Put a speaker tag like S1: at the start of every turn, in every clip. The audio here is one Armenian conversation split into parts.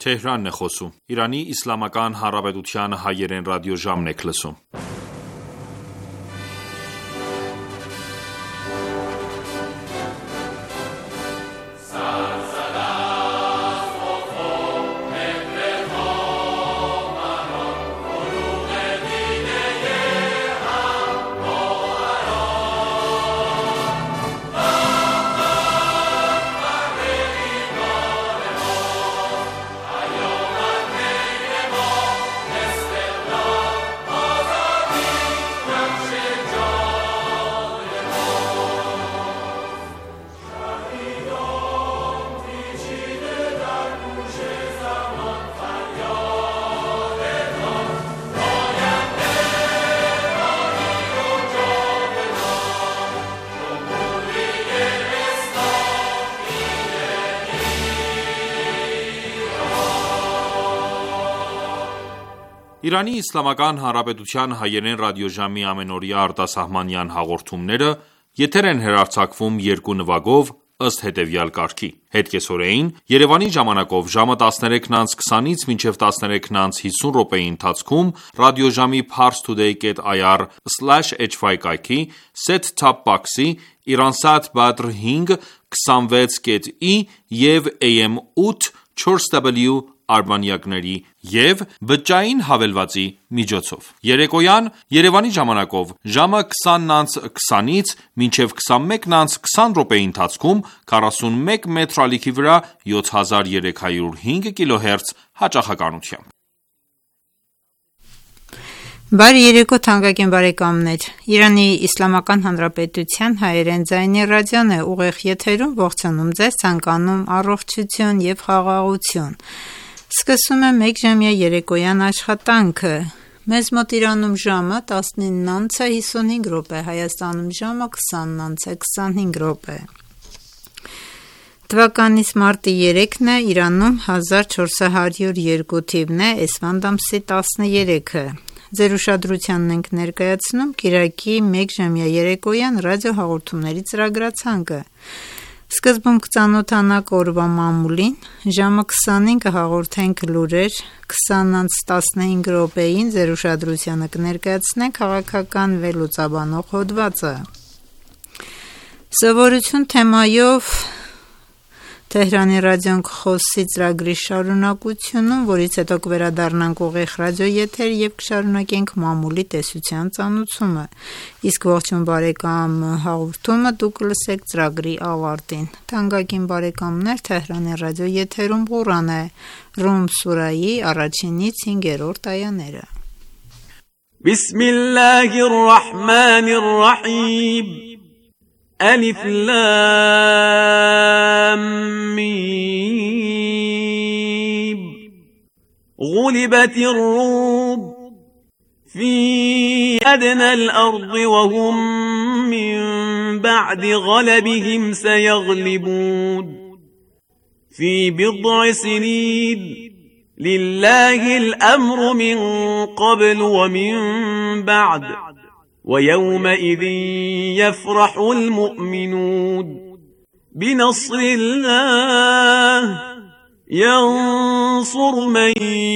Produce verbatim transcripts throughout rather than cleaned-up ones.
S1: Թեհրանն է խոսում։ Իրանի Իսլամական Հանրապետության հայերեն ռադիոժամն եք լսում։ Իրանի Իսլամական Հանրապետության հայերեն ռադիոժամի ամենօրյա արտասահմանյան հաղորդումները եթեր են հեռարձակվում երկու նվագով ըստ հետևյալ կարգի. Հետկեսօրեին Երևանի ժամանակով ժամը տասներեքն անց քսանից մինչև տասներեքն անց հիսուն րոպեի ընթացքում ռադիոժամի parstoday dot i r slash h y կայքի set-top box-ի Iransat Badr հինգ քսանվեց կետ ի և A M ութ չորս W արբանյակների և բջջային հավելվածի միջոցով։ Երեկոյան Երևանի ժամանակով ժամը քսանն անց քսանից մինչև քսանմեկն անց քսան րոպեի ընթացքում քառասունմեկ մետր ալիքի վրա յոթ հազար երեք հարյուր հինգ կիլոհերց հաճախականությամբ։
S2: Բարի երեկո թանկագին բարեկամներ, Իրանի Իսլամական Հանրապետության հայերեն ձայնի ռադիոն է ուղիղ եթերում ողջունում ձեզ, ցանկանում առողջություն և խաղաղություն։ Սկսում է մեկժամյա երեկոյան աշխատանքը։ Մեզ մոտ Իրանում ժամը տասնինն անց է հիսունհինգ րոպե, Հայաստանում ժամը քսանն անց է քսանհինգ րոպե։ Թվականից մարտի երեքն է, Իրանում հազար չորս հարյուր երկու թիվն է, էսվանդ ամսի տասներեքը։ Ձեր ուշադրությանն ենք ներկայացնում կիրակի մեկժամյա երեկոյան ռադիոհաղորդումների ծրագրացանկը։ Սկզբում կծանոթանանք օրվա մամուլին, ժամը քսանին կհաղորդենք լուրեր, քսանն անց տասնհինգ րոպեին ձեր ուշադրությանը կներկայացնենք քաղաքական վերլուծաբանող հոդվածը։ Սովորություն թեմայով Թեհրանի ռադիոն կխոսի ծրագրի շարունակությունում, որից հետո կվերադառնանք ուղիղ ռադիոեթեր և կշարունակենք մամուլի տեսության ծանոթումը։ Իսկ ողջույն բարեկամ հաղորդումը դուք կլսեք ծրագրի ավարտին։ Թանկագին բարեկամներ, Թեհրանի ռադիոեթերում Ղուրան է, Ռում սուրայի առաջինից հինգերորդ այաները։
S3: Բիսմիլլահիր ռահմանիր ռահիմ ألف لام ميم غلبت الروم في أدنى الأرض وهم من بعد غلبهم سيغلبون في بضع سنين لله الأمر من قبل ومن بعد ويومئذ يفرح المؤمنون بنصر الله ينصر من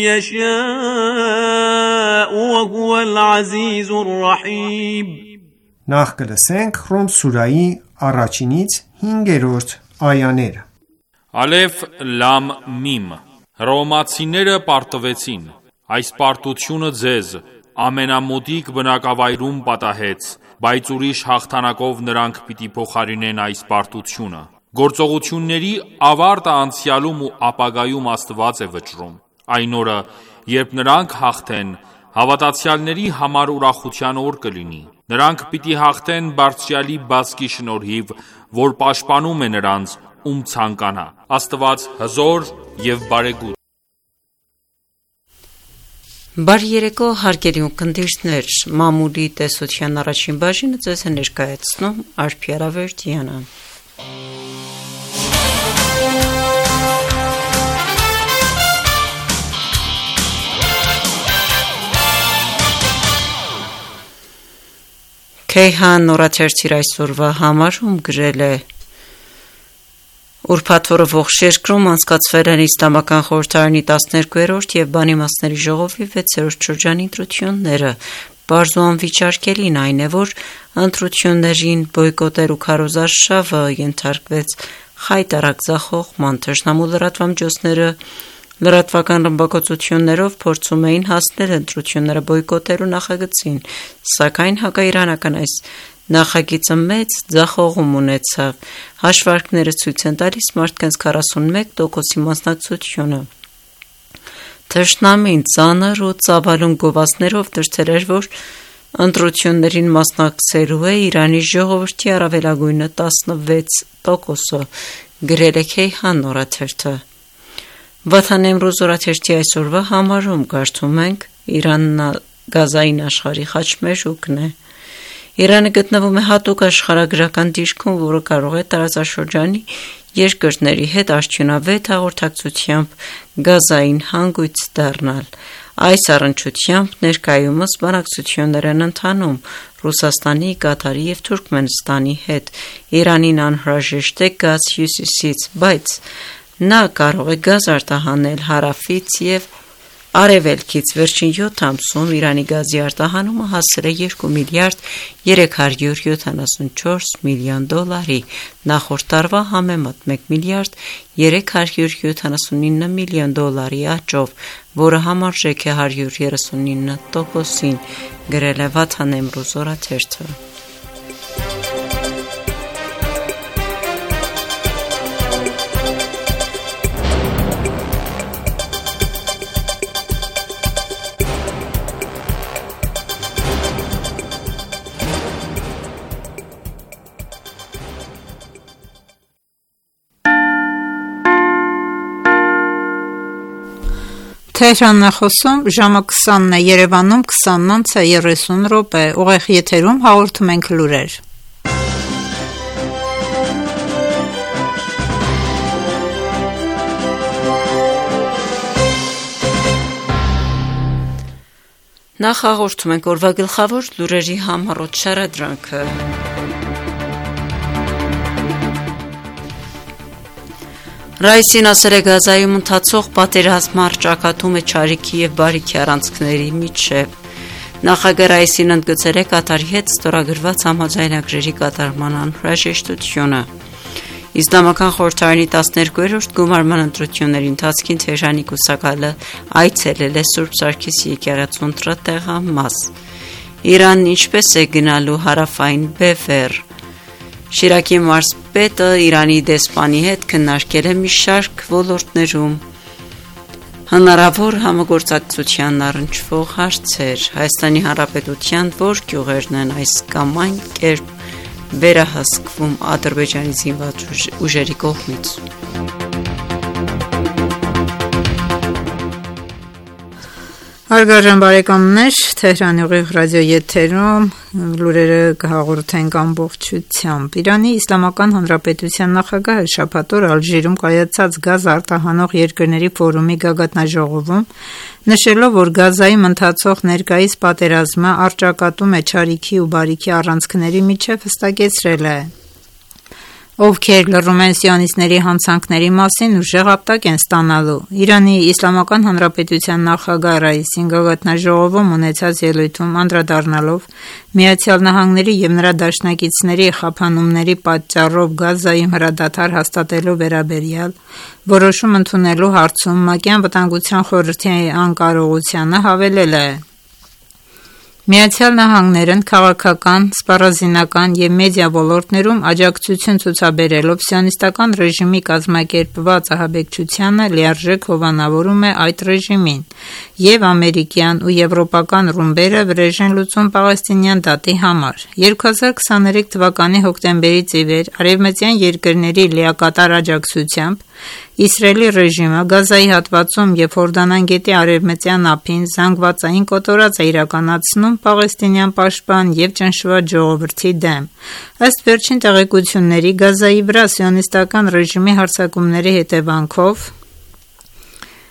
S3: يشاء وهو العزيز الرحيم
S4: Նախ կլսենք Ռում սուրայի առաջինից հինգերորդ այաները։
S1: Ալեֆ լամ միմ Հռոմացիները պարտվեցին, այս պարտությունը ձեզ ամենամոտիկ բնակավայրում պատահեց, բայց ուրիշ հաղթանակով նրանք պիտի փոխարինեն այս պարտությունը։ Գործողությունների ավարտը անցյալում ու ապագայում Աստված է վճռում։ Այն օրը, երբ նրանք հաղթեն, հավատացյալների համար ուրախության օր կլինի։ Նրանք պիտի հաղթեն Բարձրյալի բազկի շնորհիվ, որ պաշտպանում է նրանց, ում ցանկանա։ Աստված հզոր և բարեգութ։
S5: Բարի երեկո հարգելի ունկնդիրներ, մամուլի տեսության առաջին բաժինը ձեզ է ներկայացնում Արփի Արավերդյանը։ Քեյհան նորաթերթիր այսօրվա համարում գրել է Ուրբաթ օրը ողջ երկրում անցկացվել են Իսլամական խորհրդարանի տասներկուերորդ եւ բանիմացների ժողովի վեցերորդ շրջանի ընտրությունները։ Պարզ ու անվիճարկելին այն է, որ ընտրություններին բոյկոտեր ու քարոզարշավը ենթարկվեց խայտարակ ձախողման, թշնամու լրատվամիջոցները լրատվական ռմբակոծություններով փորձում էին հասնել ընտրությունները բոյկոտելու նախագծին, սակայն հակաիրանական այս նախագիծը մեծ ձախողում ունեցավ։ Հաշվարկները ցույց են տալիս մարդկանց քառասունմեկ տոկոսի մասնակցությունը։ Թշնամին ծանր ու ծավալուն գովազդներով դրդել էր, որ ընտրություններին մասնակցելու է Իրանի ժողովրդի առավելագույնը տասնվեց տոկոսը, գրել է Քեյհան օրաթերթը։ Վաթանեմրուզ օրաթերթի այսօրվա համարում կարդում ենք Իրանն գազային աշխարհի խաչմերուկն է։ Իրանը գտնվում է հատուկ աշխարհագրական դիրքում, որը կարող է տարածաշրջանի երկրների հետ արդյունավետ հաղորդակցությամբ գազային հանգույց դառնալ։ Այս առնչությամբ ներկայումս բանակցություններ են ընթանում Ռուսաստանի, Կատարի եւ Թուրքմենստանի հետ։ Իրանին անհրաժեշտ է գազ հյուսիսից, բայց նա կարող է գազ արտահանել հարավից եւ արևելքից։ Վերջին յոթ ամսում Իրանի գազի արտահանումը հասել է երկու միլիարդ երեք հարյուր յոթանասունչորս միլիոն դոլարի, նախորդ տարվա համեմատ մեկ միլիարդ երեք հարյուր յոթանասունինը միլիոն դոլարի աճով, որը համարժեք է հարյուր երեսունինը տոկոսին, գրել է Վաթանեմրուզ օրաթերթը։
S2: Թեհրանն է խոսում, ժամը քսանն է, Երևանում քսանն անց է երեսուն րոպե, ուղիղ եթերում հաղորդում ենք լուրեր։
S5: Նախ հաղորդում ենք օրվա գլխավոր լուրերի համառոտ շարադրանքը։ Ռայսին ասել է Գազայում ընթացող պատերազմը առճակատում է չարիքի եւ բարիքի առանցքների միջեւ։ Նախագահ Ռայսին ընդգծել է Կատարի հետ ստորագրված համաձայնագրերի կատարման անհրաժեշտությունը։ Իսլամական խորհրդարանի տասներկուերորդ գումարման ընտրությունների ընթացքին Թեհրանի կուսակալը այցելել է Սուրբ Սարգիսի եկեղեցու ընտրատեղամաս։ Իրանն ինչպես է գնալու հարավային Բևեր։ Շիրակի մարզպետը Իրանի դեսպանի հետ քննարկել է մի շարք ոլորտներում հնարավոր համագործակցության առնչվող հարցեր։ Հայաստանի Հանրապետության որ գյուղերն են այս կամ այն կերպ վերահսկվում Ադրբեջանի զինված ուժերի կողմից։
S2: Հարգարժան բարեկամներ, Թեհրանի ուղիղ ռադիո եթերում լուրերը կհաղորդենք ամբողջությամբ։ Իրանի Իսլամական Հանրապետության նախագահը շաբաթ օր Ալժիրում կայացած գազ արտահանող երկրների ֆորումի գագաթնաժողովում նշելով, որ Գազայում ընթացող ներկայիս պատերազմը առճակատում է չարիքի ու բարիքի առանցքների միջև, հստակեցրել է, ովքեր լռում են սիոնիստների հանցանքների մասին ուժեղ ապտակ են ստանալու։ Իրանի Իսլամական Հանրապետության նախագահ Ռայիսին գագաթնաժողովում ունեցած ելույթում անդրադառնալով Միացյալ Նահանգների եւ նրա դաշնակիցների խափանումների պատճառով Գազայում հրադադար հաստատելու վերաբերյալ որոշում ընդունելու հարցում ՄԱԿ-ի Անվտանգության խորհրդի անկարողությանը հավելել է. Միացյալ Նահանգներն քաղաքական, սպառազինական եւ մեդիա ոլորտներում աջակցություն ցուցաբերելով սիոնիստական ռեժիմի կազմակերպված ահաբեկչությանը լիարժեք հովանավորում է այդ ռեժիմին եւ ամերիկյան ու եվրոպական ռումբերը վրեժեն լուծում պաղեստինյան դատի համար։ երկու հազար քսաներեք թվականի հոկտեմբերից ի վեր արևմտյան երկրների լիակատար աջակցությամբ Իսրայելի ռեժիմը Գազայի հատվածում եւ Հորդանան գետի արևմտյան ափին զանգվածային կոտորած է իրականացնում պաղեստինյան պաշտպան եւ ճնշված ժողովրդի դեմ։ Ըստ վերջին տեղեկությունների Գազայի վրա սիոնիստական ռեժիմի հարձակումների հետևանքով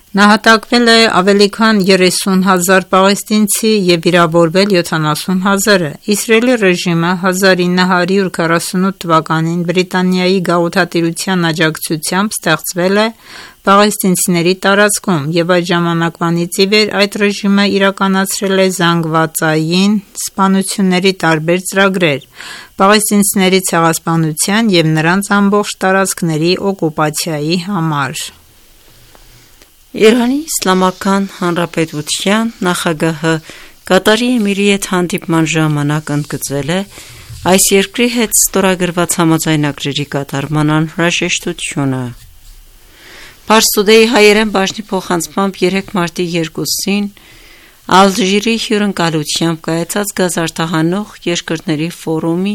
S2: Նահատակվել է ավելի քան երեսուն հազար պաղեստինցի և վիրավորվել յոթանասուն հազարը։ Իսրայելի ռեժիմը հազար ինը հարյուր քառասունութ թվականին Բրիտանիայի գաղութատիրության աջակցությամբ ստեղծվել է պաղեստինցիների տարածքում և այդ ժամանակվանից ի վեր այդ ռեժիմը իրականացրել է զանգվածային սպանությունների տարբեր ծրագրեր պաղեստինցիների ցեղասպանության և նրանց ամբողջ տարածքների օկուպացիայի համար։
S5: Իրանի Իսլամական Հանրապետության նախագահը Կատարի էմիրի հետ հանդիպման ժամանակ ընդգծել է այս երկրի հետ ստորագրված համաձայնագրերի կատարման անհրաժեշտությունը։ Փարս Today հայերեն բաժնի փոխանցմամբ երեկ մարտի երկուսին Ալժիրի հյուրընկալությամբ կայացած գազարտահանող երկրների ֆորումի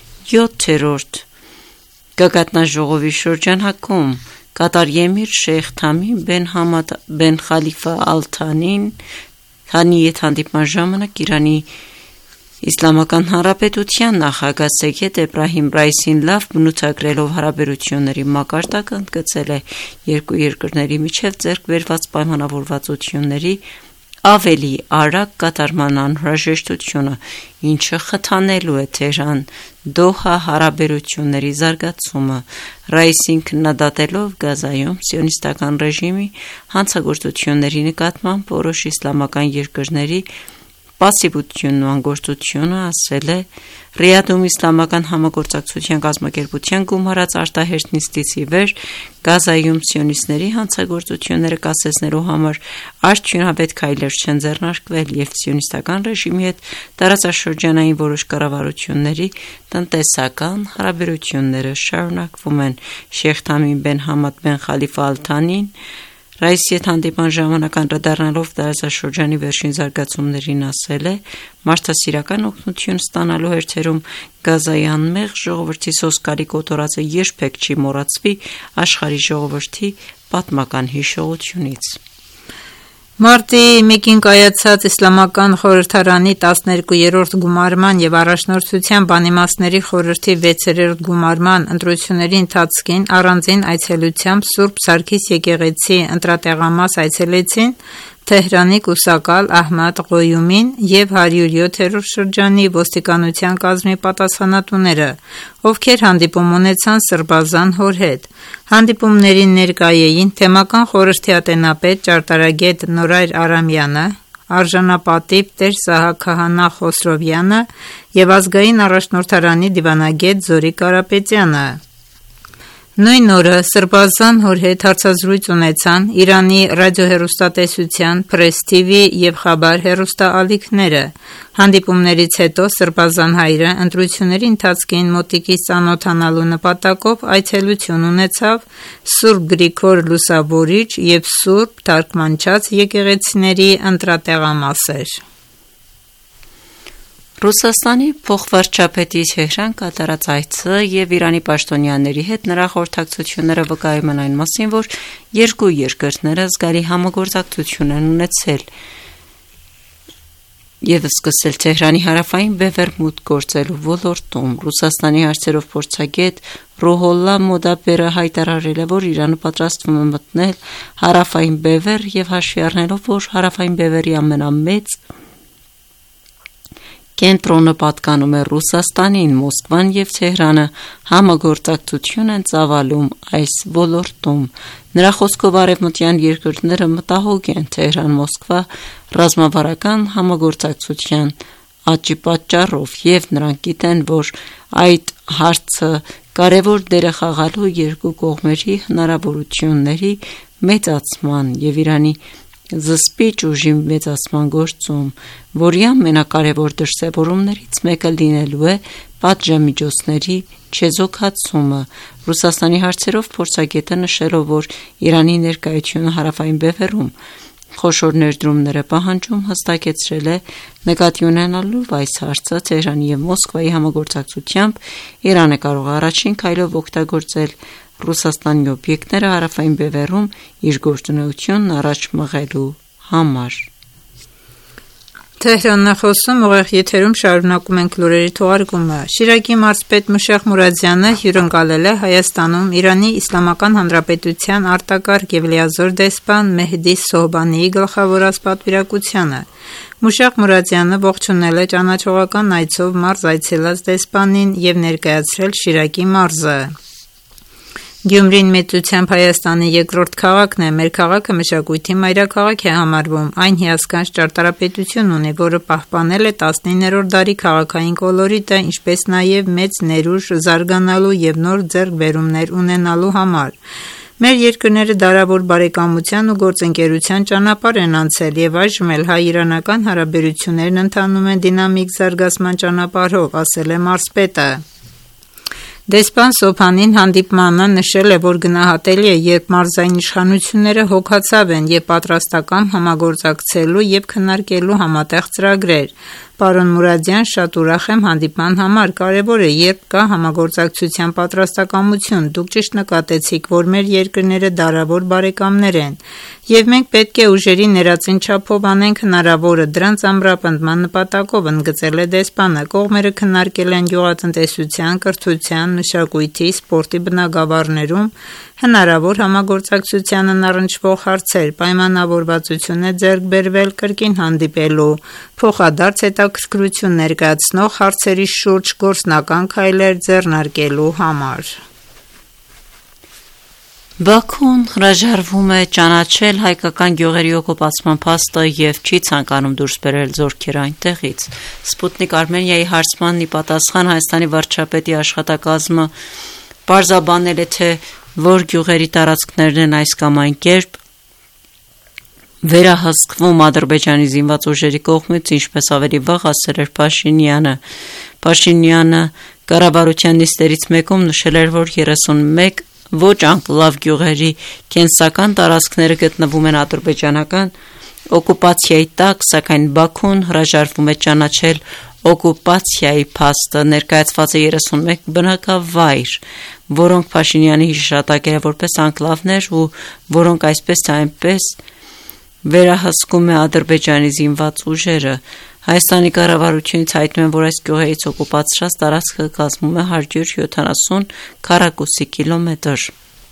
S5: յոթերորդ գագաթնաժողովի շրջանակում Կատարի էմիր Շեյխ Թամիմ բեն Համադ բեն Խալիֆա Ալ Թանին Թանի հետ հանդիպման ժամանակ Իրանի Իսլամական Հանրապետության նախագահ Սեյեդ Էբրահիմ Ռայիսին լավ բնութագրելով հարաբերությունների մակարդակը ընդգծել է երկու երկրների միջև ձեռք բերված պայմանավորվածությունների ավելի արագ կատարման անհրաժեշտությունը, ինչը խթանելու է Թեհրան-Դոհա հարաբերությունների զարգացումը։ Ռայիսին քննադատելով Գազայում սիոնիստական ռեժիմի հանցագործությունների նկատմամբ որոշ իսլամական երկրների պասիվությունն ու անգործությունը ասել է Ռիադում իսլամական համագործակցության կազմակերպության գումարած արտահերթ նիստից ի վեր Գազայում սիոնիստների հանցագործությունները կասեցնելու համար արդյունավետ քայլեր չեն ձեռնարկվել և սիոնիստական ռեժիմի հետ տարածաշրջանային որոշ կառավարությունների տնտեսական հարաբերությունները շարունակվում են։ Շեյխ Թամիմ բեն Համադ բեն Խալիֆա Ալ Թանին Ռայիսի հետ հանդիպման ժամանակ անդրադառնալով տարածաշրջանի վերջին զարգացումներին ասել է մարդասիրական օգնություն ստանալու հերթերում Գազայի անմեղ ժողովրդի սոսկալի կոտորածը երբեք չի մոռացվի աշխարհի ժողովրդի պատմական հիշողությունից։
S2: Մարտի մեկին կայացած Իսլամական խորհրդարանի տասներկուերորդ գումարման և առաջնորդության բանիմացների խորհրդի վեցերորդ գումարման ընտրությունների ընթացքին առանձին այցելությամբ Սուրբ Սարգիս եկեղեցի ընտրատեղամաս այցելեցին Թեհրանի կուսակալ Ահմադ Ղոյումին և հարյուրյոթերորդ շրջանի ոստիկանության կազմի պատասխանատուները, ովքեր հանդիպում ունեցան Սրբազան հոր հետ։ Հանդիպումներին ներկայ էին թեմական խորհրդի ատենապետ ճարտարագետ Նորայր Արամյանը, արժանապատիվ Տեր Սահակ Քահանա Խոսրովյանը և ազգային առաջնորդարանի դիվանագետ Զորիկ Կարապետյանը։ Նույն օրը Սրբազան հոր հետ հարցազրույց ունեցան Իրանի ռադիոհեռուստատեսության, Press T V և Խաբար հեռուստաալիքները։ Հանդիպումներից հետո Սրբազան հայրը ընտրությունների ընթացքին մոտիկից ծանոթանալու նպատակով այցելություն ունեցավ Սուրբ Գրիգոր Լուսավորիչ և Սուրբ Թարգմանչած եկեղեցիների ընտրատեղամասեր։ Ռուսաստանի փոխվարչապետի Թեհրան կատարած այցը և Իրանի պաշտոնյաների հետ նրա խորհրդակցությունները վկայում են այն մասին, որ երկու երկրները զգալի համագործակցություն են ունեցել և սկսել Թեհրանի հարավային բևեռ մուտք գործելու ոլորտում։ Ռուսաստանի հարցերով փորձագետ Ռուհոլլա Մոդաբերը հայտարարել է, որ Իրանը պատրաստվում է մտնել հարավային բևեռ և հաշվի առնելով, որ հարավային բևեռի ամենամեծ կենտրոնը պատկանում է Ռուսաստանին, Մոսկվան և Թեհրանը համագործակցություն են ծավալում այս ոլորտում։ Նրա խոսքով արևմտյան երկրները մտահոգ են Թեհրան-Մոսկվա ռազմավարական համագործակցության աճի պատճառով և նրանք գիտեն, որ այդ հարցը կարևոր դեր է խաղալու երկու կողմերի հնարավորությունների մեծացման և Իրանի զսպիչ ուժի մեծացման գործում, որի ամենակարևոր դրսևորումներից մեկը լինելու է պատժամիջոցների չեզոքացումը։ Ռուսաստանի հարցերով փորձագետը նշելով, որ Իրանի ներկայությունը հարավային բևեռում խոշոր ներդրումներ է պահանջում, հստակեցրել է նկատի ունենալով այս հարցը Թեհրանի և Մոսկվայի համագործակցությամբ Իրանը կարող է առաջին քայլով օգտագործել Ռուսաստանի օբյեկտները հարավային բևեռում իր գործունեությունն առաջ մղելու համար։ Թեհրանն է խոսում, ուղիղ եթերում շարունակում ենք լուրերի թողարկումը։ Շիրակի մարզպետ Մուշեղ Մուրադյանը հյուրընկալել է Հայաստանում Իրանի Իսլամական Հանրապետության արտակարգ եւ լիազոր դեսպան Մեհդի Սոհբանիի գլխավորած պատվիրակությանը։ Մուշեղ Մուրադյանը ողջունել է ճանաչողական այցով մարզ այցելած դեսպանին եւ ներկայացրել Շիրակի մարզը։ Գյումրին մեծությամբ Հայաստանի երկրորդ քաղաքն է, մեր քաղաքը մշակույթի մայրաքաղաք է համարվում, այն հիասքանչ ճարտարապետություն ունի, որը պահպանել է տասնիններորդ դարի քաղաքային կոլորիտը, ինչպես նաև մեծ ներուժ զարգանալու եւ նոր ձեռքբերումներ ունենալու համար։ Մեր երկրները դարավոր բարեկամության ու գործընկերության ճանապարհ են անցել եւ այժմ էլ հայ-իրանական հարաբերություններն ընթանում են դինամիկ զարգացման ճանապարհով, ասել է մարզպետը։ Դեսպան Սոփանին հանդիպմանը նշել է, որ գնահատելի է, երբ մարզային իշխանությունները հոգացավ են եւ պատրաստական համագործակցելու եւ քննարկելու համատեղ ծրագրեր։ Պարոն Մուրադյան, շատ ուրախ եմ հանդիպման համար, կարևոր է, երբ կա համագործակցության պատրաստակամություն, դուք ճիշտ նկատեցիք, որ մեր երկրները դարավոր բարեկամներ են, եւ մենք պետք է ուժերի ներածին չափով անենք հնարավորը դրանց ամրապնդման նպատակով, ընդգծել է դեսպանը։ Կողմերը քննարկել են գյուղատնտեսության, կրթության, մշակույթի, սպորտի բնագավառներում հնարավոր համագործակցությանն առնչվող հարցեր, պայմանավորվածություն է ձեռք բերվել կրկին հանդիպելու, փոխադարձ հետաքրքրություն ներկայացնող հարցերի շուրջ գործնական քայլեր ձեռնարկելու համար։
S5: Բաքուն հրաժարվում է ճանաչել հայկական գյուղերի օկուպացման փաստը եւ չի ցանկանում դուրս բերել զորքեր այնտեղից։ Սպուտնիկ Արմենիայի հարցմանն ի պատասխան Հայաստանի վարչապետի աշխատակազմը պարզաբանել է, թե որ գյուղերի տարածքներն են այս կամ այն կերպ վերահսկվում Ադրբեջանի զինված ուժերի կողմից, ինչպես ավելի վաղ ասել էր Փաշինյանը։ Փաշինյանը կառավարության նիստերից մեկում նշել էր, որ երեսունմեկ ոչ անկլավ գյուղերի կենսական տարածքները գտնվում են ադրբեջանական օկուպացիայի տակ, սակայն Բաքուն հրաժարվում է ճանաչել օկուպացիայի փաստը, ներկայացված է երեսունմեկ բնակավայր, որոնք Փաշինյանի հիշատակել է որպես անկլավներ ու որոնք այսպես թե այնպես վերահսկում է Ադրբեջանի զինված ուժերը։ Հայաստանի կառավարությունից հայտնում են, որ այս գյուղերից օկուպացրած տարածքը կազմում է հարյուր յոթանասուն քառակուսի կիլոմետր։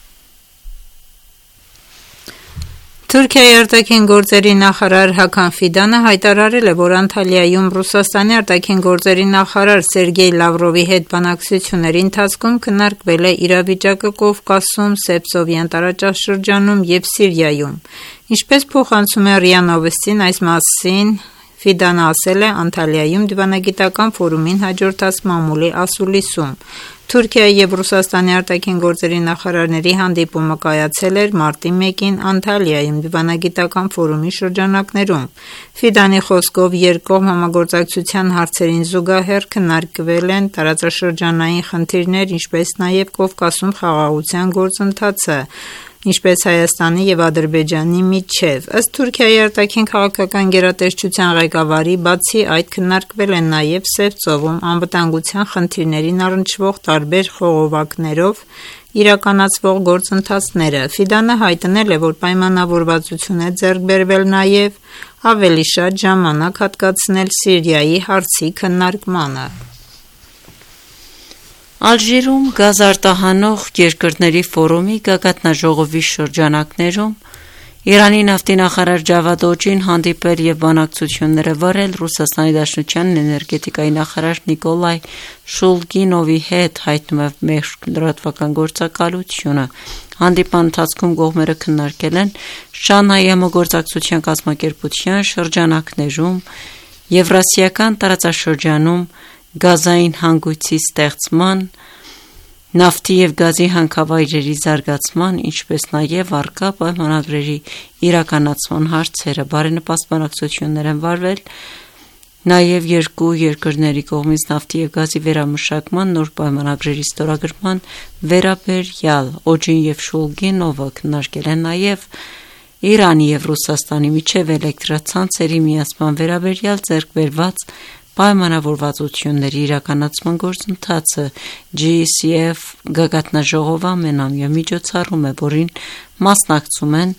S2: Թուրքիայի արտաքին գործերի նախարար Հական Ֆիդանը հայտարարել է, որ Անտալիայում Ռուսաստանի արտաքին գործերի նախարար Սերգեյ Լավրովի հետ բանակցությունների ընթացքում քննարկվել է իրավիճակը Կովկասում, Սեպսովյան տարածաշրջանում եւ Սիրիայում։ Ինչպես փոխանցում է ՌԻԱ Նովոստին, այս մասին Ֆիդանը ասել է Անտալիայում դիվանագիտական ֆորումին հաջորդած մամուլի ասուլիսում։ Թուրքիայի եւ Ռուսաստանի արտաքին գործերի նախարարների հանդիպումը կայացել էր մարտի մեկին Անտալիայում դիվանագիտական ֆորումի շրջանակներում։ Ֆիդանի խոսքով երկկողմ համագործակցության հարցերին զուգահեռ քննարկվել են տարածաշրջանային խնդիրներ, ինչպես նաեւ Կովկասում խաղաղության գործընթացը, ինչպես Հայաստանի եւ Ադրբեջանի միջև։ Ըստ Թուրքիայի արտաքին քաղաքական գերատեսչության ղեկավարի, բացի այդ քննարկվել են նաեւ Սևծովում անվտանգության խնդիրներին առնչվող տարբեր խողովակներով իրականացվող գործընթացները։ Ֆիդանը հայտնել է, որ պայմանավորվածություն է ձեռք բերվել նաեւ ավելի շատ ժամանակ հատկացնել Սիրիայի հարցի քննարկմանը։
S5: Ալժիրում գազ արտահանող երկրների ֆորումի գագաթնաժողովի շրջանակներում Իրանի նավթի նախարար Ջավադ Օջին հանդիպել եւ բանակցություններ է վարել Ռուսաստանի Դաշնության էներգետիկայի նախարար Նիկոլայ Շուլգինովի հետ, հայտնում է մեր լրատվական գործակալությունը։ Հանդիպան ընթացքում կողմերը քննարկել են Շանհայի համագործակցության կազմակերպության շրջանակներում Եվրասիական տարածաշրջանում գազային հանգույցի ստեղծման, նավթի եւ գազի հանքավայրերի զարգացման, ինչպես նաեւ առկա պայմանագրերի իրականացման հարցերը։ Բարենպաստ բանակցություններ են վարվել նաեւ երկու երկրների կողմից նավթի եւ գազի վերամշակման նոր պայմանագրերի ստորագրման վերաբերյալ։ Օջին եւ Շուլգինովը քննարկել են նաեւ Իրանի եւ Ռուսաստանի միջև էլեկտրացանցերի միացման վերաբերյալ ձեռք բերված պայմանավորվածությունների իրականացման գործընթացը։ G C F գագաթնաժողովը ամենամյա միջոցառում է, որին մասնակցում են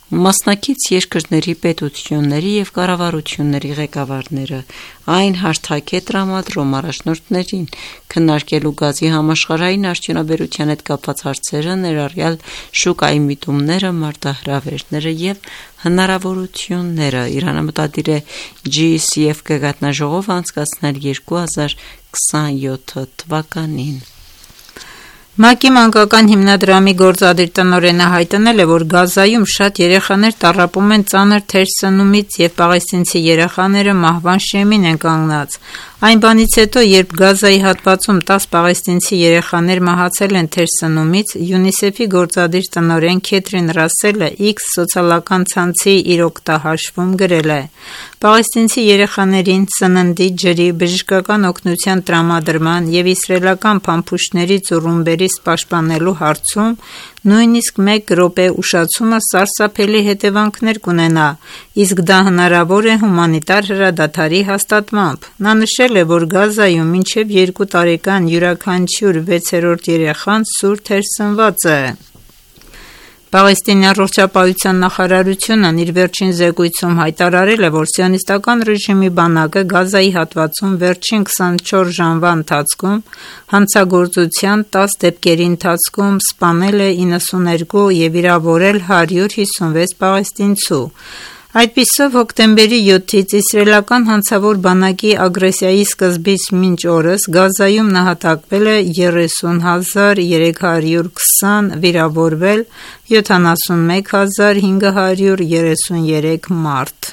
S5: Մասնակից երկրների պետությունների և կառավարությունների ղեկավարները այն հարթակ է տրամադրում առաջնորդներին քննարկելու գազի համաշխարհային արդյունաբերության հետ կապված հարցերը, ներառյալ շուկայի միտումները, մարտահրավերները և հնարավորությունները։ Իրանը մտադիր է G C F գագաթնաժողով անցկացնել երկու հազար քսաներորդ թվականին։
S2: ՄԱԿ-ի մանկական հիմնադրամի գործադիր տնօրենը հայտնել է, որ Գազայում շատ երեխաներ տառապում են ծանր թերսնումից և պաղեստինցի երեխաները մահվան շեմին են կանգնած։ Այն բանից հետո, երբ Գազայի հատվածում տաս պաղեստինցի երեխաներ մահացել են թերսնումից, ՅՈՒՆԻՍԵՖ-ի գործադիր տնօրեն Քեթրին Ռասելը X սոցիալական ցանցի իր օգտահաշվում գրել է. «Պաղեստինցի երեխաներին սննդի, ջրի, բժշկական օգնության տրամադրման և իսրայելական փամփուշտներից ու ռումբերից պաշտպանելու հարցում նույնիսկ մեկ րոպե ուշացումը սարսափելի հետևանքներ կունենա, իսկ դա հնարավոր է հումանիտար հրադադարի հաստատմամբ»։ Նա նշել է, որ Գազայում մինչև երկու տարեկան յուրաքանչյուր վեցերորդ երեխան սուր թերսնված է։ Պաղեստինյան առողջապահության նախարարությունն իր վերջին զեկույցում հայտարարել է, որ սիոնիստական ռեժիմի բանակը Գազայի հատվածում վերջին քսանչորս ժամվա ընթացքում հանցագործության տաս դեպքերի ընթացքում սպանել է իննսուներկու և վիրավորել հարյուր հիսունվեց պաղեստինցու։ Այդպիսով, հոկտեմբերի յոթից իսրայելական հանցավոր բանակի ագրեսիայի սկզբից մինչ օրս Գազայում նահատակվել է երեսուն հազար երեք հարյուր քսան, վիրավորվել յոթանասունմեկ հազար հինգ հարյուր երեսուներեք մարդ։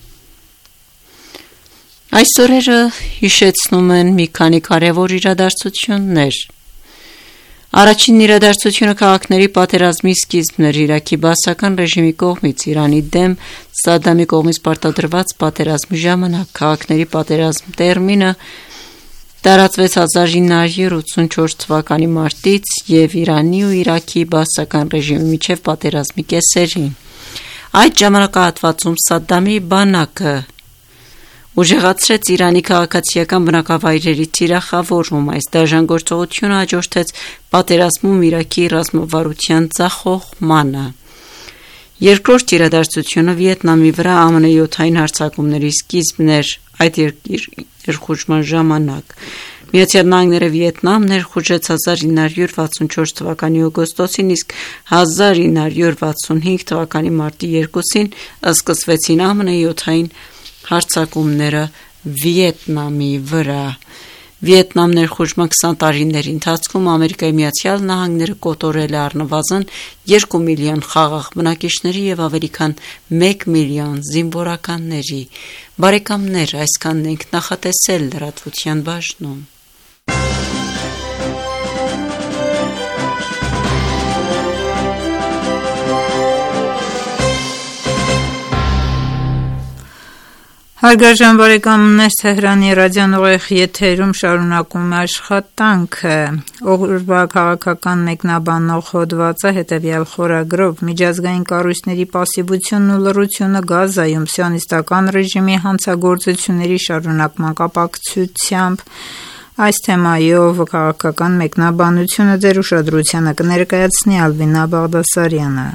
S5: Այս օրերը հիշեցնում են մի քանի կարևոր իրադարձություններ։ Առաջին իրադարձությունը քաղաքների պատերազմի սկիզբն էր Իրաքի բաասական ռեժիմի կողմից Իրանի դեմ Սադամի կողմից պարտադրված պատերազմի ժամանակ։ Քաղաքների պատերազմ տերմինը տարածվեց հազար ինը հարյուր ութսունչորս թվականի մարտից և Իրանի ու Իրաքի բաասական ռեժիմի միջև պատերազմի կեսերին։ Այդ ժամանակահատվածում Սադամի բանակը ուժեղացրեց Իրանի քաղաքացիական բնակավայրերի թիրախավորում։ Այս դաժան գործողությունը հաջորդեց պատերազմում Իրաքի ռազմավարության ձախողմանը։ Երկրորդ իրադարձությունը Վիետնամի վրա ԱՄՆ յոթային հարձակումների սկիզբն էր այդ երկրի ներխուժման ժամանակ։ Միացյալ Նահանգները Վիետնամ ներխուժեց հազար ինը հարյուր վաթսունչորս թվականի օգոստոսին, իսկ հազար ինը հարյուր վաթսունհինգ թվականի մարտի երկուսին սկսվեցին ԱՄՆ յոթային հարձակումները Վիետնամի վրա։ Վիետնամ ներխուժման քսան տարիների ընթացքում Ամերիկայի Միացյալ Նահանգները կոտորել է առնվազն երկու միլիոն խաղաղ բնակիչների և ավելի քան մեկ միլիոն զինվորականների։ Բարեկամներ, այսքանն ենք նախատեսել լրատվության բաժնում։
S2: Հարգարժան բարեկամներ, Թեհրանի ռադիոնուղեղ եթերում շարունակում է աշխատանքը։ Օրվա քաղաքական մեկնաբանող հոդվածը հետևյալ խորագրով՝ միջազգային կառույցների պասիվությունն ու լռությունը Գազայում սիոնիստական ռեժիմի հանցագործությունների շարունակման կապակցությամբ։ Այս թեմայով քաղաքական մեկնաբանությունը ձեր ուշադրությանը կներկայացնի Ալվինա Բաղդասարյանը։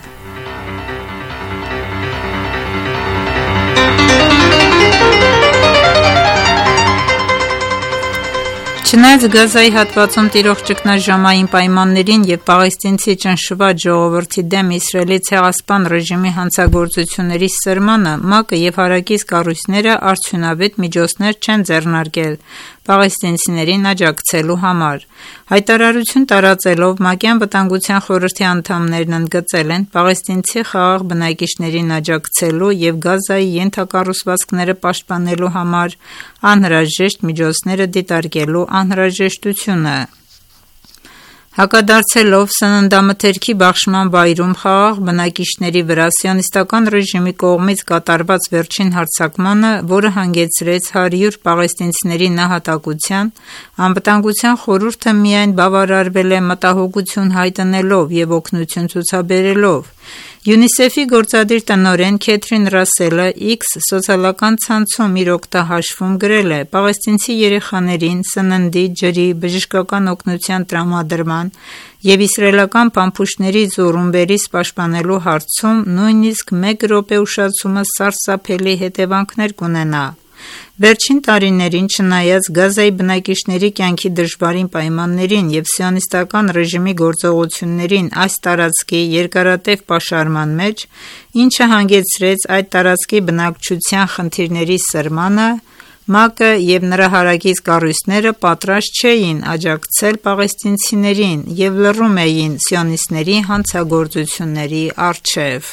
S2: Չնայած Գազայի հատվածում տիրող ճգնաժամային պայմաններին և պաղեստինցի ճնշված ժողովրդի դեմ Իսրայելի ցեղասպան ռեժիմի հանցագործությունների սրմանը, ՄԱԿ-ը և հարակից կառույցները արդյունավետ միջոցներ չեն ձեռնարկել պաղեստինցիներին աջակցելու համար։ Հայտարարություն տարածելով ՄԱԿ-ի Անվտանգության խորհրդի անդամներն ընդգծել են պաղեստինցի խաղաղ բնակիչներին աջակցելու և Գազայի ենթակառուցվածքները պաշտպանելու համար անհրաժեշտ միջոցները դիտարկելու անհրաժեշտությունը։ Հակադարձելով սննդամթերքի բաշխման վայրում խաղաղ բնակիչների վրա սիոնիստական ռեժիմի կողմից կատարված վերջին հարձակմանը, որը հանգեցրեց հարյուր պաղեստինցիների նահատակության, Անվտանգության խորհուրդը միայն բավարարվել է մտահոգություն հայտնելով և օգնություն ցուցաբերելով ՅՈՒՆԻՍԵՖ-ի գործադիր տնօրեն Քեթրին Ռասելը X սոցիալական ցանցում իր օգտահաշվում գրել է. «Պաղեստինցի երեխաներին սննդի, ջրի, բժշկական օգնության տրամադրման և իսրայելական փամփուշտներից ու ռումբերից պաշտպանելու հարցում նույնիսկ մեկ րոպե ուշացումը սարսափելի հետևանքներ կունենա»։ Վերջին տարիներին, չնայած Գազայի բնակիչների կյանքի դժվարին պայմաններին և սիոնիստական ռեժիմի գործողություններին այս տարածքի երկարատև պաշարման մեջ, ինչը հանգեցրեց այդ տարածքի բնակչության խնդիրների սրմանը, ՄԱԿ-ը և նրա հարակից կառույցները պատրաստ չէին աջակցել պաղեստինցիներին և լռում էին սիոնիստների հանցագործությունների առջև։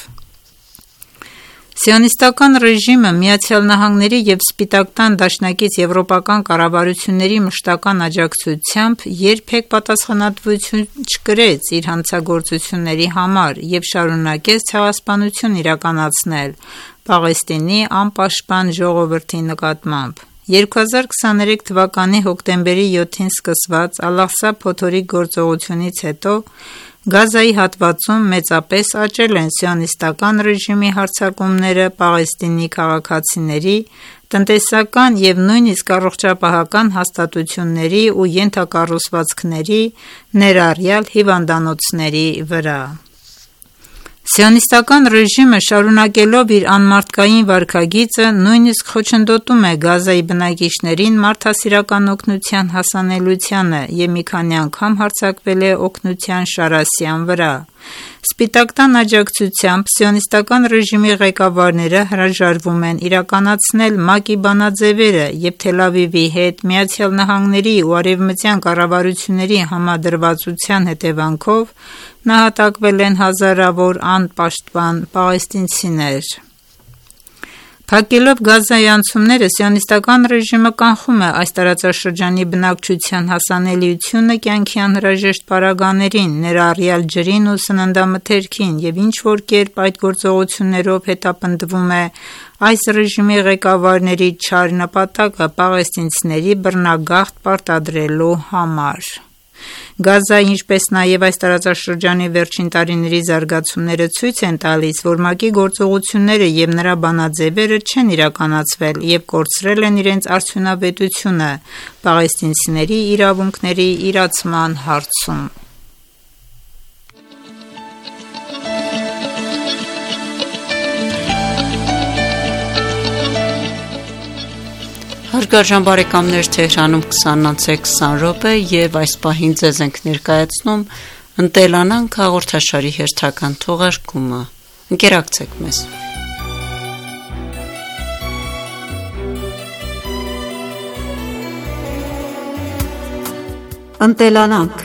S2: Սիոնիստական ռեժիմը ԱՄՆ-ի և Սպիտակ տան դաշնակից եվրոպական կառավարությունների մշտական աջակցությամբ երբեք պատասխանատվություն չկրեց իր հանցագործությունների համար և շարունակեց ցեղասպանություն իրականացնել Պաղեստինի անպաշտպան ժողովրդի նկատմամբ։ երկու հազար քսաներեք թվականի հոկտեմբերի յոթին սկսված Ալ-Աղսա փոթորիկ գործողությունից հետո Գազայի հատվածում մեծապես աճել են սիոնիստական ռեժիմի հարձակումները Պաղեստինի քաղաքացիների, տնտեսական և նույնիսկ առողջապահական հաստատությունների ու ենթակառուցվածքների, ներառյալ հիվանդանոցների վրա։ Սիոնիստական ռեժիմը շարունակելով իր անմարդկային վարքագիծը նույնիսկ խոչընդոտում է Գազայի բնակիչներին մարդասիրական օգնության հասանելիությանը և մի քանի անգամ հարձակվել է օգնության շարասյան վրա։ Սպիտակ տան աջակցությամբ սիոնիստական ռեժիմի ղեկավարները հրաժարվում են իրականացնել ՄԱԿ-ի բանաձևերը և Թել Ավիվի հետ ԱՄՆ-ի ու արևմտյան կառավարությունների համադրվածության հետևանքով նահատակվել են հազարավոր անպաշտպան պաղեստինցիներ։ Փակելով Գազայի անցումները սիոնիստական ռեժիմը կանխում է այս տարածաշրջանի բնակչության հասանելիությունը կյանքի անհրաժեշտ պարագաներին, ներառյալ ջրին ու սննդամթերքին և ինչ-որ կերպ այդ գործողություններով հետապնդվում է այս ռեժիմի ղեկավարների չար նպատակը պաղեստինցիների բռնագաղթ պարտադրելու համար։ Գազայի, ինչպես նաև այս տարածաշրջանի վերջին տարիների զարգացումները ցույց են տալիս, որ ՄԱԿ-ի գործողությունները և նրա բանաձևերը չեն իրականացվել և կորցրել են իրենց արդյունավետությունը պաղեստինցիների իրավունքների իրացման հարցում։
S5: Հարգարժան բարեկամներ, Թեհրանում քսանն անց է քսան րոպե և այս պահին ձեզ ենք ներկայացնում «Ընտելանանք» հաղորդաշարի հերթական թողարկումը։ Ընկերակցեք մեզ։ Ընտելանանք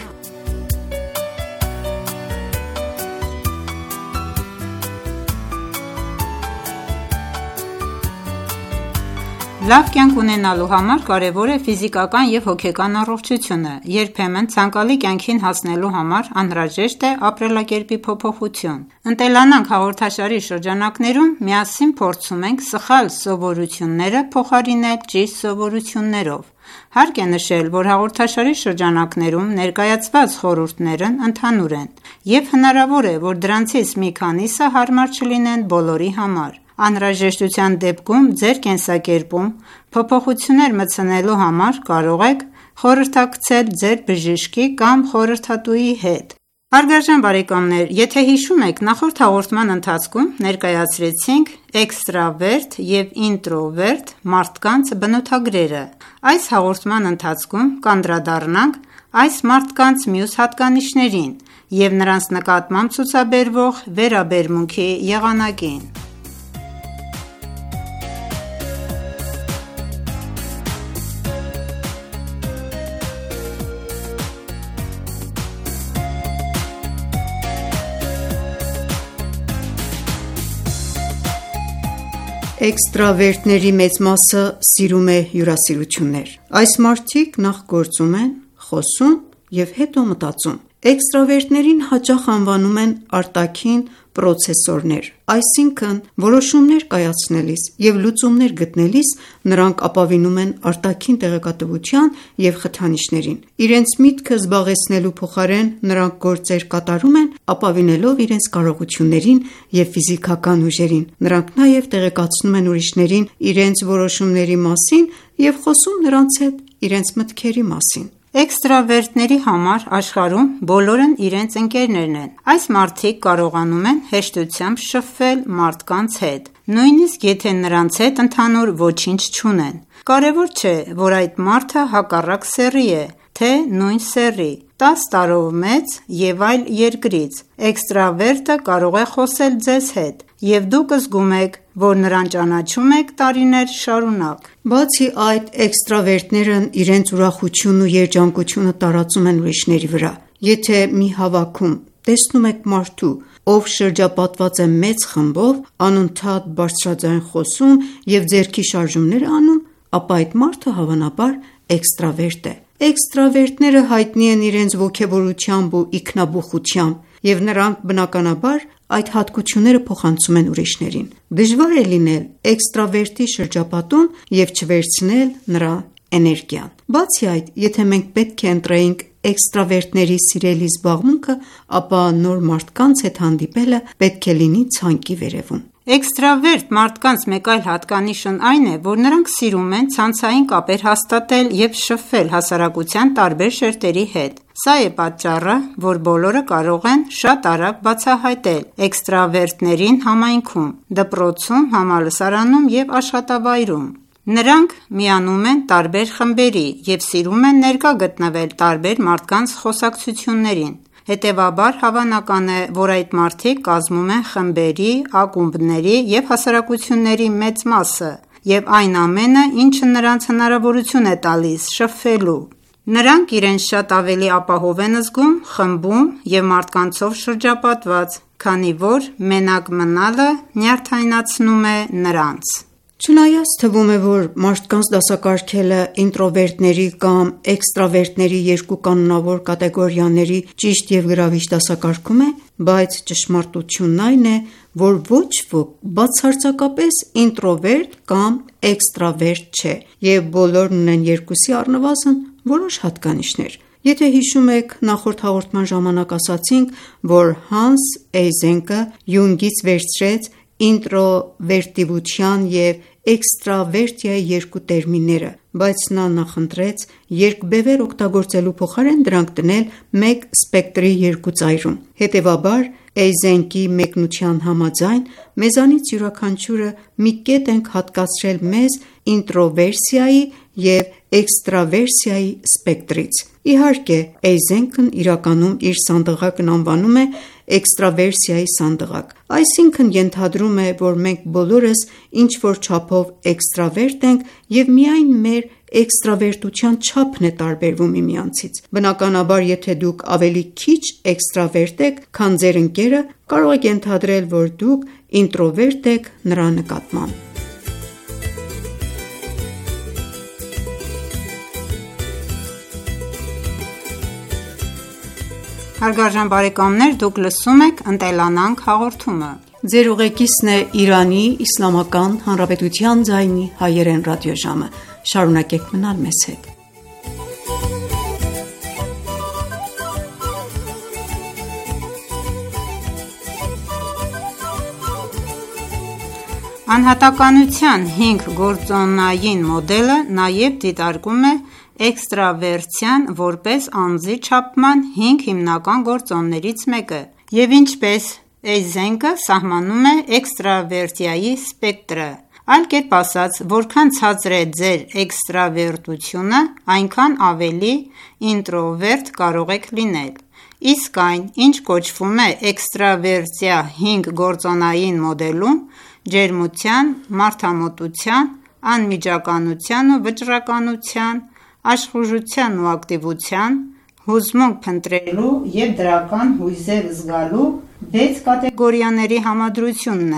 S2: Լավ կյանք ունենալու համար կարևոր է ֆիզիկական և հոգեկան առողջությունը։ Երբեմն ցանկալի կյանքին հասնելու համար անհրաժեշտ է ապրելակերպի փոփոխություն։ «Ընտելանանք» հաղորդաշարի շրջանակներում միասին փորձում ենք սխալ սովորությունները փոխարինել ճիշտ սովորություններով։ Հարկ է նշել, որ հաղորդաշարի շրջանակներում ներկայացված խորհուրդներն ընդհանուր են, և հնարավոր է, որ դրանցից մի քանիսը հարմար չլինեն բոլորի համար։ Անհրաժեշտության դեպքում ձեր կենսակերպում փոփոխություններ մտցնելու համար կարող եք խորհրդակցել ձեր բժշկի կամ խորհրդատուի հետ։ Հարգարժան բարեկամներ, եթե հիշում եք, նախորդ հաղորդման ընթացքում ներկայացրեցինք էքստրավերտ և ինտրովերտ մարդկանց բնութագրերը։ Այս հաղորդման ընթացքում կանդրադառնանք այս մարդկանց մյուս հատկանիշներին և նրանց նկատմամբ ցուցաբերվող վերաբերմունքի եղանակին։
S5: Էքստրավերտների մեծ մասը սիրում է հյուրասիրություններ։ Այս մարդիկ նախ գործում են, խոսում և հետո մտածում։ Էքստրավերտներին հաճախ անվանում են արտաքին
S6: պրոցեսորներ, այսինքն որոշումներ կայացնելիս և լուծումներ գտնելիս նրանք ապավինում են արտաքին տեղեկատվության և խթանիչներին: Իրենց միտքը զբաղեցնելու փոխարեն նրանք գործեր կատարում են ապավինելով իրենց կարողություններին և ֆիզիկական ուժերին: Նրանք նաև տեղեկացնում են ուրիշներին իրենց որոշումների մասին և խոսում նրանց հետ իրենց մտքերի մասին:
S2: Էքստրավերտների համար աշխարհում բոլորն իրենց ընկերներն են: Այս մարդիկ կարողանում են հեշտությամբ շփվել մարդկանց հետ, նույնիսկ եթե նրանց հետ ընդհանուր ոչինչ չունեն: Կարևոր չէ, որ այդ մարդը հակառակ սեռի է, թե նույն սեռի, տաս տարով մեծ և այլ երկրից: Էքստրավերտը կարող է խոսել ձեզ հետ, և դուք զգում եք, որ նրան ճանաչում եք տարիներ շարունակ:
S6: Բացի այդ, էքստրավերտներն իրենց ուրախությունն ու երջանկությունը տարածում են ուրիշների վրա: Եթե մի հավաքում տեսնում եք մարդու, ով շրջապատված է մեծ խմբով, անընդհատ բարձրաձայն խոսում և ձեռքի շարժումներ է անում, ապա այդ մարդը հավանաբար էքստրավերտ է: Էքստրավերտները հայտնի են իրենց ոգևորությամբ ու ինքնաբուխությամբ, և նրանք բնականաբար այդ հատկությունները փոխանցում են ուրիշներին: Դժվար է լինել էքստրավերտի շրջապատում և չվերցնել նրա էներգիան: Բացի այդ, եթե մենք պետք է ընտրեինք էքստրավերտների սիրելի զբաղմունքը, ապա նոր մարդկանց հետ հանդիպելը պետք է լինի ցանկի վերևում:
S2: Էքստրավերտ մարդկանց մեկ այլ հատկանիշն այն է, որ նրանք սիրում են ցանցային կապեր հաստատել և շփվել հասարակության տարբեր շերտերի հետ: Սա է պատճառը, որ բոլորը կարող են շատ արագ բացահայտել էքստրավերտներին համայնքում, դպրոցում, համալսարանում և աշխատավայրում: Նրանք միանում են տարբեր խմբերի և սիրում են ներկա գտնվել տարբեր մարդկանց խոսակցություններին: Հետևաբար հավանական է, որ այդ մարդիկ կազմում են խմբերի, ակումբների և հասարակությունների մեծ մասը և այն ամենը, ինչը նրանց հնարավորություն է տալիս շփվելու: Նրանք իրենց շատ ավելի ապահով են զգում խմբում և մարդկանցով շրջապատված, քանի որ մենակ մնալը նյարդայնացնում է նրանց:
S6: Չնայած թվում է, որ մարդկանց դասակարգելը ինտրովերտների կամ էքստրավերտների երկու կանոնավոր կատեգորիաների ճիշտ և գրավիչ դասակարգում է, բայց ճշմարտությունն այն է, որ ոչ ոք բացարձակապես ինտրովերտ կամ էքստրավերտ չէ, և բոլորն ունեն երկուսի առնվազն որոշ հատկանիշներ: Եթե հիշում եք, նախորդ հաղորդման ժամանակ ասացինք, որ Հանս Էյզենկը Յունգից վերցրեց ինտրովերտիվության և էքստրավերտիայի երկու տերմինները, բայց նա նախընտրեց երկբևեռ օգտագործելու փոխարեն դրանք դնել մեկ սպեկտրի երկու ծայրում: Հետևաբար, Էյզենկի մեկնության համաձայն, մեզանից յուրաքանչյուրը մի կետ ենք հատկացրել մեզ ինտրովերսիայի և էքստրավերսիայի սպեկտրից: Իհարկե, Էյզենկն իրականում իր սանդղակն անվանում է էքստրավերսիայի սանդղակ: Այսինքն ենթադրում է, որ մենք բոլորս ինչ-որ չափով էքստրավերտ ենք և միայն մեր էքստրավերտության չափն է տարբերվում միմյանցից: Բնականաբար, եթե դուք ավելի քիչ էքստրավերտ եք, քան ձեր ընկերը, կարող եք ենթադրել, որ դուք ինտրովերտ եք նրա նկատմամբ:
S2: Անհատականության հինգ գործոնային մոդելը նաև դիտարկում է էքստրավերսիան որպես անձի չափման հինգ հիմնական գործոններից մեկը և ինչպես Էյզենկը սահմանում է էքստրավերտիայի սպեկտրը: Այլ կերպ ասած, որքան ցածր է ձեր էքստրավերտությունը, այնքան ավելի ինտրովերտ կարող եք լինել: Իսկ այն, ինչ կոչվում է էքստրավերսիա հինգ գործոնային մոդելում, ջերմության, մարդամոտության, անմիջականության ու վճռականության, աշխուժության ու ակտիվության, հուզմունք փնտրելու և դրական հույզեր զգալու վեց կատեգորիաների համադրությունն է: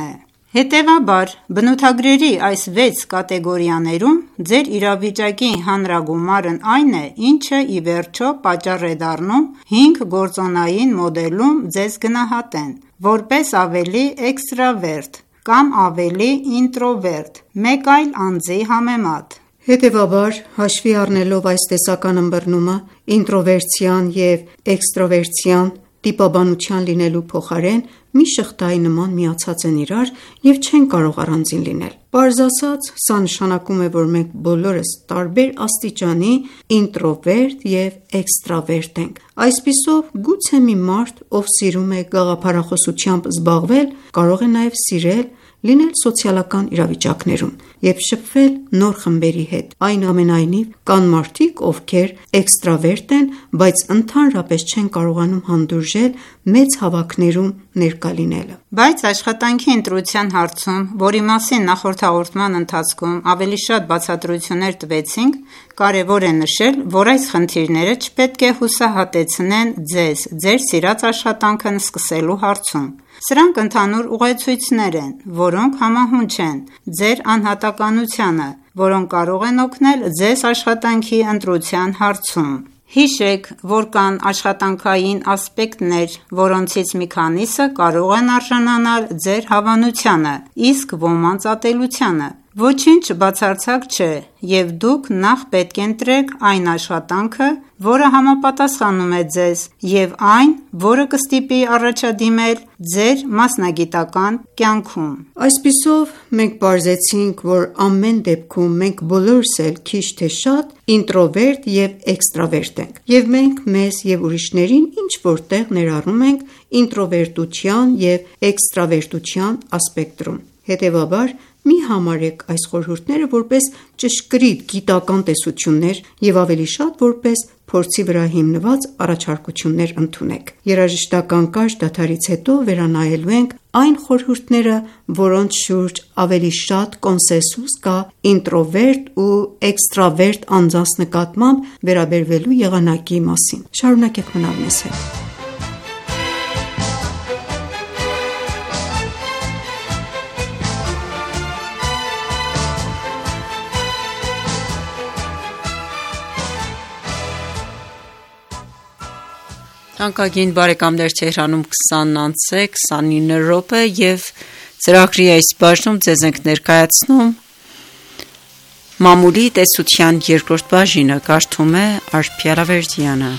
S2: Հետևաբար, բնութագրերի այս վեց կատեգորիաներում ձեր իրավիճակի հանրագումարն այն է, ինչը ի վերջո պատճառ է դառնում հինգ գործոնային մոդելում ձեզ գնահատեն, որպես ավելի էքստրավերտ կամ ավելի ինտրովերտ մեկ այլ անձի համեմատ:
S6: Հետևաբար, հաշվի առնելով այս տեսական ըմբռնումը, ինտրովերսիան և էքստրովերսիան տիպաբանության լինելու փոխարեն մի շղթայի նման միացած են իրար և չեն կարող առանձին լինել: Պարզ ասած, սա նշանակում է, որ մենք բոլորս տարբեր աստիճանի ինտրովերտ և էքստրավերտ ենք: Այսպիսով, գուցե մի մարդ, ով սիրում է գաղափարախոսությամբ զբաղվել, կարող է նաև սիրել լինել սոցիալական իրավիճակներում և շփվել նոր խմբերի հետ: Այնուամենայնիվ, կան մարդիկ, ովքեր էքստրավերտ են, բայց ընդհանրապես չեն կարողանում հանդուրժել մեծ հավաքներում ներկա լինելը:
S2: Բայց աշխատանքի ընտրության հարցում, որի մասին նախորդ հաղորդման ընթացքում ավելի շատ բացատրություններ տվեցինք, կարևոր է նշել, որ այս խնդիրները չպետք է հուսահատեցնեն ձեզ ձեր սիրած աշխատանքն սկսելու հարցում: Սրանք ընդհանուր ուղեցույցներ են, որոնք համահունչ են ձեր անհատականությանը, որոնք կարող են օգնել ձեզ աշխատանքի ընտրության հարցում: Հիշեք, որ կան աշխատանքային ասպեկտներ, որոնցից մի քանիսը կարող են արժանանալ ձեր հավանությանը, իսկ ոմանց ատելությանը: Ոչինչ բացարձակ չէ, և դուք նախ պետք է ընտրեք այն աշխատանքը, որը համապատասխանում է ձեզ, և այն, որը կստիպի առաջադիմել ձեր մասնագիտական կյանքում:
S6: Այսպիսով, մենք պարզեցինք, որ ամեն դեպքում մենք բոլորս էլ քիչ թե շատ ինտրովերտ և էքստրավերտ ենք, և մենք մեզ և ուրիշներին ինչ-որ տեղ ներառում ենք ինտրովերտության և էքստրավերտության ասպեկտրում: Հետևաբար, մի համարեք այս խորհուրդները որպես ճշգրիտ գիտական տեսություններ և ավելի շատ որպես փորձի վրա հիմնված առաջարկություններ ընդունեք: Երաժշտական կարճ դադարից հետո վերանայելու ենք այն խորհուրդները, որոնց շուրջ ավելի շատ կոնսենսուս կա ինտրովերտ ու էքստրավերտ անձանց նկատմամբ վերաբերվելու եղանակի մասին: Շարունակեք մնալ մեզ հետ:
S5: Թանկագին բարեկամներ, Թեհրանում քսանն անց է քսանինը րոպե և ծրագրի այս բաժնում ձեզ ենք ներկայացնում մամուլի տեսության երկրորդ բաժինը: Կարդում է Արփի Արավերդյանը: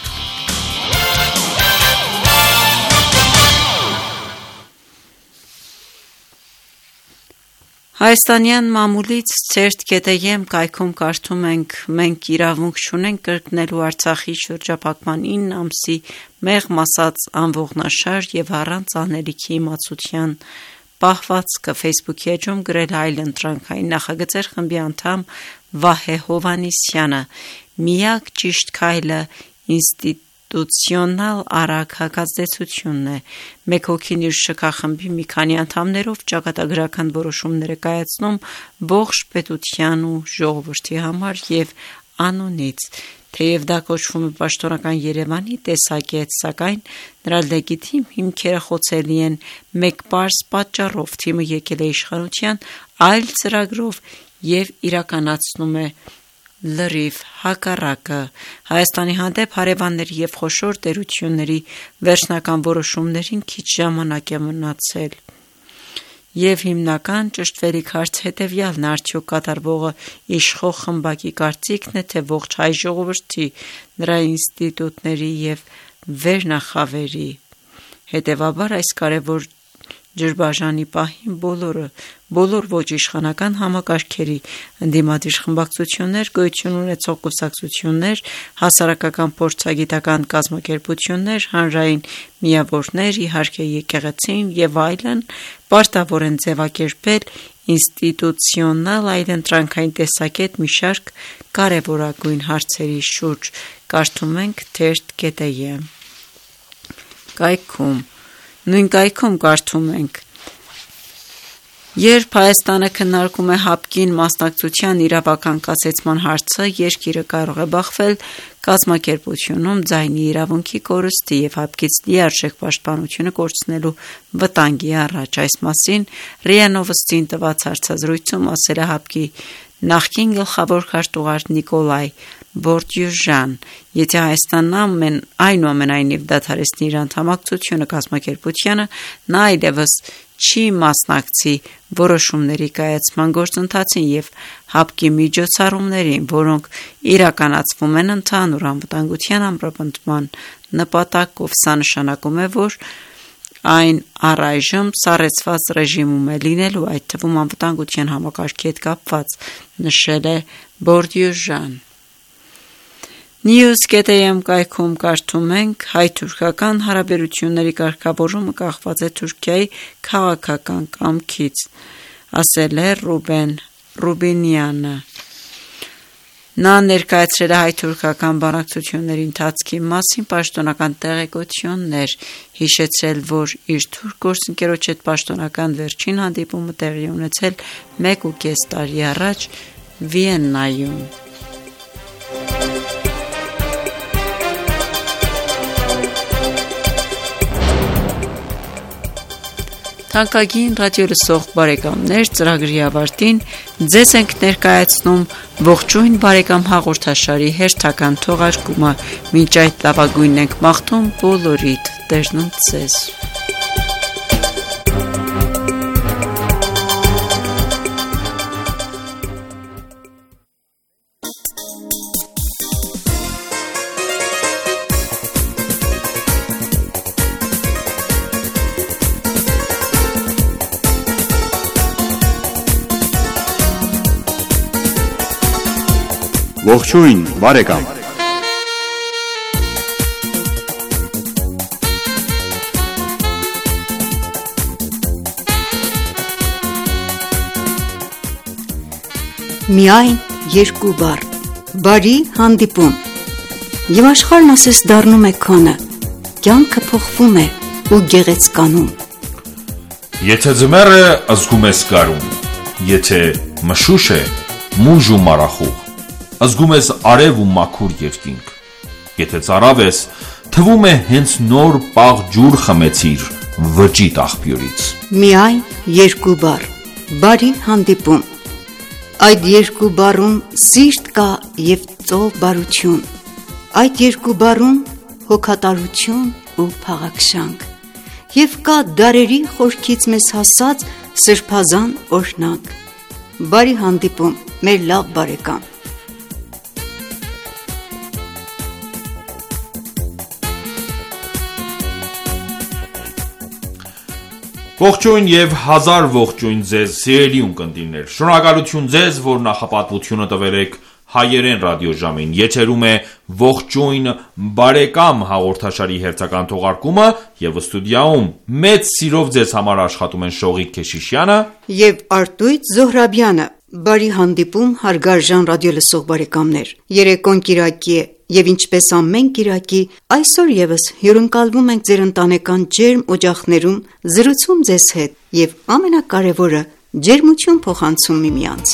S5: Հայաստանյան մամուլից Ցերտ.am կայքում կարդում ենք. «Մենք իրավունք չունենք կրկնելու Արցախի շրջափակման ինը ամսի մեղմ ասած անողնաշար և առանց անելիքի իմացության պահվածքը»: Facebook-ի էջում գրել է Այլընտրանքային նախագծեր խմբի անդամ Վահե Հովհաննիսյանը: Միակ ճիշտ քայլը ինստիտուցիոնալ արագ հակազդեցությունն է: Մեկ հոգին իր շքախմբի մի քանի անդամներով ճակատագրական որոշումներ է կայացնում ողջ պետության ու ժողովրդի համար և անունից: Թեև դա կոչվում է պաշտոնական Երևանի տեսակետ, սակայն նրա լեգիտիմ հիմքերը խոցելի են մեկ պարզ պատճառով՝ թիմը եկել է իշխանության այլ ծրագրով և իրականացնում է լրիվ հակառակը: Հայաստանի հանդեպ հարևանների և խոշոր տերությունների վերջնական որոշումներին քիչ ժամանակ է մնացել և հիմնական ճշտվելիք հարցը հետևյալն է՝ արդյոք կատարվողը իշխող խմբակի կարծիքն է, թե ողջ հայ ժողովրդի, նրա ինստիտուտների և վերնախավերի: Հետևաբար, այս կարևոր ջրբաժանի պահին բոլորը, բոլոր ոչ իշխանական համակարգերի, ընդդիմադիր խմբակցություններ, գոյություն ունեցող կուսակցություններ, հասարակական փորձագիտական կազմակերպություններ, հանրային միավորներ, իհարկե եկեղեցին և այլն, պարտավոր են ձևակերպել ինստիտուցիոնալ այլընտրանքային տեսակետ մի շարք կարևորագույն հարցերի շուրջ: Կարդում ենք Թերթ.am կայքում: Նույն կայքում կարդում ենք. Երբ Հայաստանը քննարկում է հապկին մասնակցության իրավական կասեցման հարցը, երկիրը կարող է բախվել կազմակերպությունում ձայնի իրավունքի կորստի և հապկից լիարժեք պաշտպանությունը կորցնելու վտանգի առաջ։ Այս մասին ՌԻԱ Նովոստին տված հարցազրույցում ասել է հապկի նախկին գլխավոր քարտուղար Նիկոլայ Բորդյուժան, եթե Հայաստանն ամեն այնուամենայնիվ դադարեցնի իր անդամակցությունը կազմակերպությանը, նա այլևս չի մասնակցի որոշումների կայացման գործընթացին և հապկի միջոցառումներին, որոնք իրականացվում են ընդհանուր անվտանգության ամրապնդման նպատակով։ Սա նշանակում է, որ այն առայժմ սառեցված ռեժիմում է լինելու, այդ թվում անվտանգության համակարգի հետ կապված, նշել է Բորդյուժան։ News dot am կայքում կարդում ենք. հայ-թուրքական հարաբերությունների կարգավորումը կախված է Թուրքիայի քաղաքական կամքից, ասել է Ռուբեն Ռուբինյանը։ Նա ներկայացրել է հայ-թուրքական բանակցությունների ընթացքի մասին պաշտոնական տեղեկություններ, հիշեցրել, որ իր թուրք գործընկերոջ հետ պաշտոնական վերջին հանդիպումը տեղի ունեցել մեկ ու կես տարի առաջ Վիեննայում։ Թանկագին ռադիոլսող բարեկամներ, ծրագրի ավարտին ձեզ ենք ներկայացնում ողջույն բարեկամ հաղորդաշարի հերթական թողարկումը։ Մինչ այդ լավագույնն ենք մաղթում բոլորիդ, Տերն ընդ ձեզ։
S7: Ողջույն, բարեկամ։
S6: Միայն երկու բառ, բարի հանդիպում։ Եվ աշխարհն ասես դառնում է քոնը, կյանքը փոխվում է ու գեղեցկանում։
S1: Եթե ձմեռ է, զգում ես գարուն, եթե մշուշ է, մուժ ու մարախուղ, զգում ես արև ու մաքուր երկինք, եթե ծարավ ես, թվում է հենց նոր պաղ ջուր խմեցիր վճիտ աղբյուրից։
S6: Միայն երկու բառ, բարի հանդիպում։ Այդ երկու բառում սիրտ կա և ծով բարություն, այդ երկու բառում հոգատարություն ու փաղաքշանք, և կա դարերի խորքից մեզ հասած սրբազան օրհնանք։ Բարի հանդիպում, մեր լավ բարեկամ։
S1: Ողջույն և հազար ողջույն ձեզ սիրելի ունկնդիրներ, շնորհակալություն ձեզ, որ նախապատվությունը տվել եք հայերեն ռադիոժամին, եթերում է ողջույն բարեկամ հաղորդաշարի հերթական թողարկումը և ստուդիայում մեծ սիրով ձեզ համար աշխատում են Շողիկ Քեշիշյանը
S6: և Արտույտ Զոհրաբյանը։ Բարի հանդիպում հարգարժան ռադիոլսող բարեկամներ, երեկոն կիրակի է և ինչպես ամեն կիրակի, այսօր ևս հյուրընկալվում ենք ձեր ընտանեկան ջերմ օջախներում, զրուցում ձեզ հետ և ամենակարևորը ջերմություն փոխանցում միմյանց։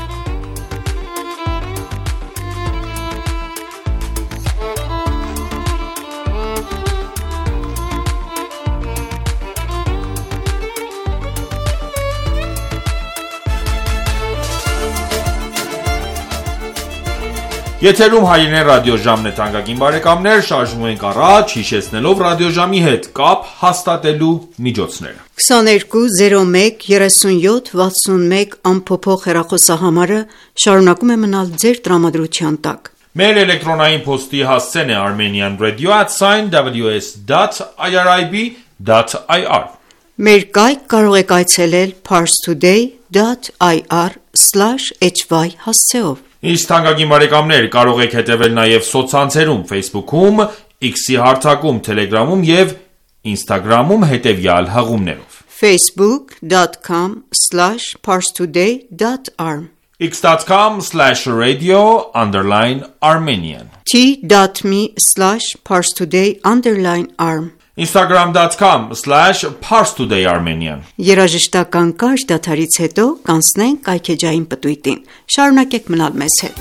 S1: Եթերում հայերեն ռադիոժամն է, թանկագին բարեկամներ, շարժվում ենք առաջ, հիշեցնելով ռադիոժամի հետ կապ հաստատելու միջոցները։
S6: քսաներկու զիրո մեկ երեսունյոթ վաթսունմեկ անփոփոխ հեռախոսահամարը շարունակում է մնալ ձեր տրամադրության տակ։
S1: Մեր էլեկտրոնային փոստի հասցեն է armenian radio at w s dot i r i b dot i r։
S6: Մեր կայք կարող եք այցելել parstoday dot i r slash h y հասցեով։
S1: Իսկ թանկագին բարեկամներ, կարող եք հետևել նաև սոցցանցերում, Facebook-ում, X-ի հարթակում, Telegram-ում և Instagram-ում հետևյալ հղումներով.
S6: facebook dot com slash parstoday dot a r
S1: x dot com slash radio underline armenian
S6: t dot m e slash parstoday underline a r
S1: instagram dot com slash parstoday armenian
S6: Երաժշտական կարճ դադարից հետո կանցնենք կայքեջային պտույտին։ Շարունակեք մնալ մեզ հետ։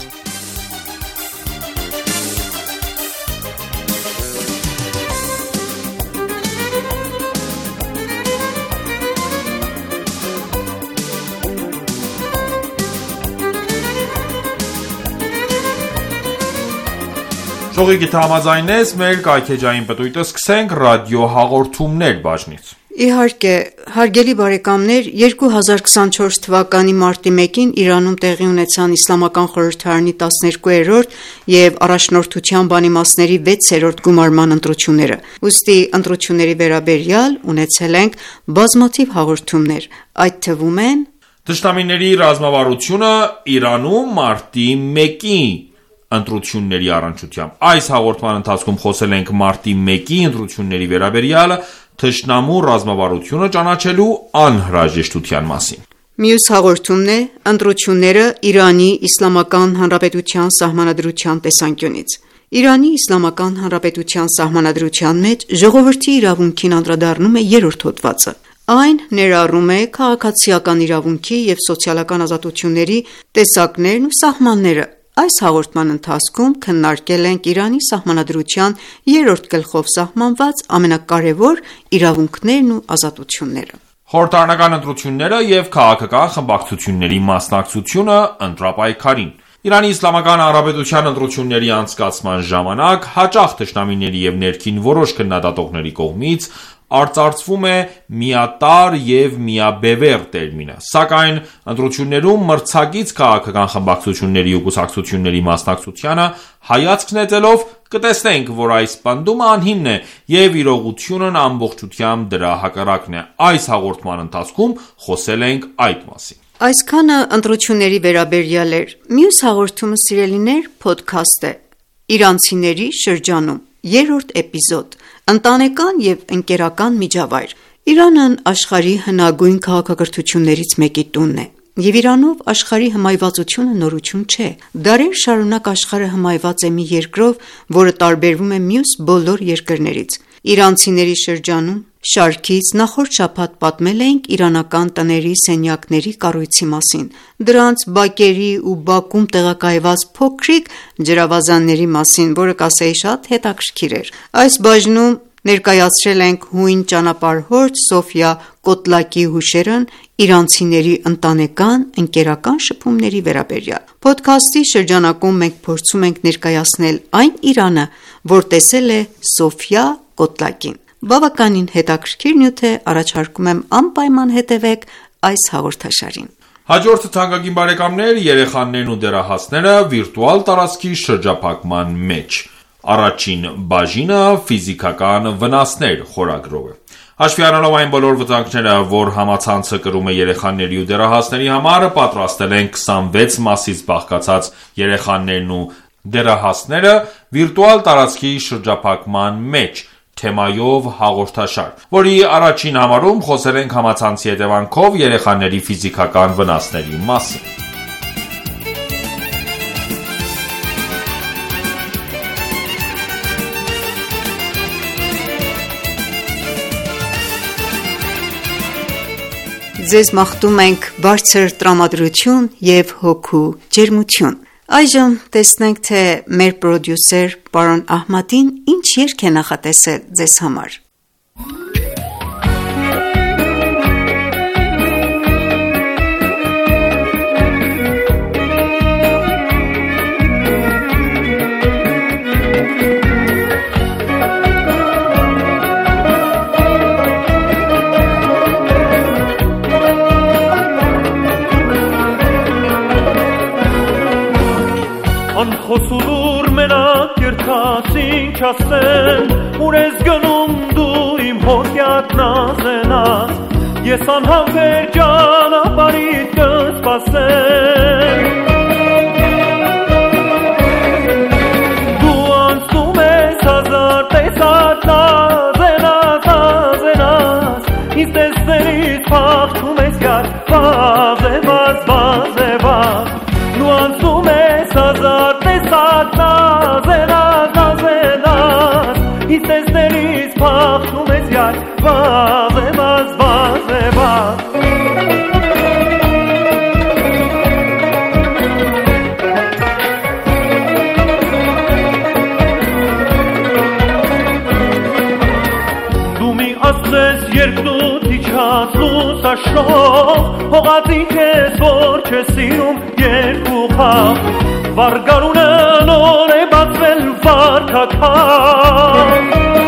S1: Շողի գիտա համաձայնես մեր կայքեջային պտույտը սկսենք ռադիո հաղորդումներ բաժնից։
S6: Իհարկե, հարգելի բարեկամներ, երկու հազար քսանչորս թվականի մարտի մեկին Իրանում տեղի ունեցան Իսլամական խորհրդարանի տասներկուերորդ և առաջնորդության բանիմացների վեցերորդ գումարման ընտրությունները։ Ուստի ընտրությունների վերաբերյալ ունեցել ենք բազմաթիվ հաղորդումներ, այդ թվում են
S1: Թշնամիների ռազմավարությունը Իրանում մարտի մեկի ընտրությունների առնչությամբ։ Այս հաղորդման ընթացքում խոսել ենք մարտի մեկի ընտրությունների վերաբերյալ թշնամու ռազմավարությունը ճանաչելու անհրաժեշտության մասին։
S6: Մյուս հաղորդումն է ընտրությունները Իրանի Իսլամական Հանրապետության Սահմանադրության տեսանկյունից։ Իրանի Իսլամական Հանրապետության Սահմանադրության մեջ ժողովրդի իրավունքին անդրադառնում է երրորդ հոդվածը։ Այն ներառում է քաղաքացիական իրավունքի և սոցիալական ազատությունների տեսակներն ու սահմանները։ Այս հաղորդման ընթացքում քննարկել ենք Իրանի Սահմանադրության երրորդ գլխով սահմանված ամենակարևոր իրավունքներն ու ազատությունները։
S1: Խորհրդարանական ընտրությունները և քաղաքական խմբակցությունների մասնակցությունը ընտրապայքարին։ Իրանի Իսլամական Հանրապետության ընտրությունների անցկացման ժամանակ հաճախ թշնամիների և ներքին որոշ քննադատողների կողմից արծարծվում է միատարր և միաբևեռ տերմինը, սակայն ընտրություններում մրցակից քաղաքական խմբակցությունների ու կուսակցությունների մասնակցությանը հայացք նետելով կտեսնենք, որ այս պնդումը անհիմն է և իրողությունն ամբողջությամբ դրա հակառակն է։ Այս հաղորդման ընթացքում խոսել ենք այդ մասին։
S6: Այսքանը ընտրությունների վերաբերյալ էր։ Մյուս հաղորդումը, սիրելիներ, փոդքասթ է։ Իրանցիների շրջանում երրորդ էպիզոդ։ Ընտանեկան և ընկերական միջավայր։ Իրանն աշխարհի հնագույն քաղաքակրթություններից մեկի տունն է, և Իրանով աշխարհի հմայվածությունը նորություն չէ։ Դարեր շարունակ աշխարհը հմայված է մի երկրով, որը տարբերվում է մյուս բոլոր երկրներից։ Իրանցիների շրջանում շարքից նախորդ շաբաթ պատմել էինք իրանական տների սենյակների կառույցի մասին, դրանց բակերի ու բակում տեղակայված փոքրիկ ջրավազանների մասին, որը կասեի շատ հետաքրքիր էր։ Այս բաժնում ներկայացրել ենք հույն ճանապարհորդ Սոֆիա Կոտլակի հուշերն իրանցիների ընտանեկան, ընկերական շփումների վերաբերյալ։ Փոդքասթի շրջանակում մենք փորձում ենք ներկայացնել այն Իրանը, որ տեսել է Սոֆիա Կոտլակին։ Բավականին հետաքրքիր նյութ է, առաջարկում եմ անպայման հետևեք այս հաղորդաշարին։
S1: Հաջորդը թանկագին բարեկամներ, երեխաներն ու դեռահասները վիրտուալ տարածքի շրջափակման մեջ։ Առաջին բաժինը ֆիզիկական վնասներ խորագրով է։ Հաշվի առնելով այն բոլոր վտանգները, որ համացանցը կրում է երեխաների ու դեռահասների համար, պատրաստել են քսանվեց մասից բաղկացած երեխաներն ու դեռահասները վիրտուալ տարածքի շրջափակման մեջ թեմայով հաղորդաշար, որի առաջին համարում խոսել ենք համացանցի հետևանքով երեխաների ֆիզիկական վնասների մասին։
S6: Ձեզ մաղթում ենք բարձր տրամադրություն և հոգու ջերմություն։ Այժմ տեսնենք, թե մեր պրոդյուսեր պարոն Ահմադին ինչ երգ է նախատեսել ձեզ համար։
S3: Անխոսուր մենակ երթացինք ասեն, ուր ես գնում դու իմ հոտյատ նազենաս, ես անհամբեր ճանապարհիդ կսպասեմ։ Դու անցնում ես հազար տեսած նազենաս, նազենաս, ինձ տեսնելիս փախչում ես գար, վազևազ, վազևազ, դու անցնում ես հազար տեսած նազենաս, նազենաս, ինձ տեսնելիս փախչում աշխող հողածին քեզ որ չես սիրում երկու խաղ վարգարունը նոր է բացվել վարքաքաղ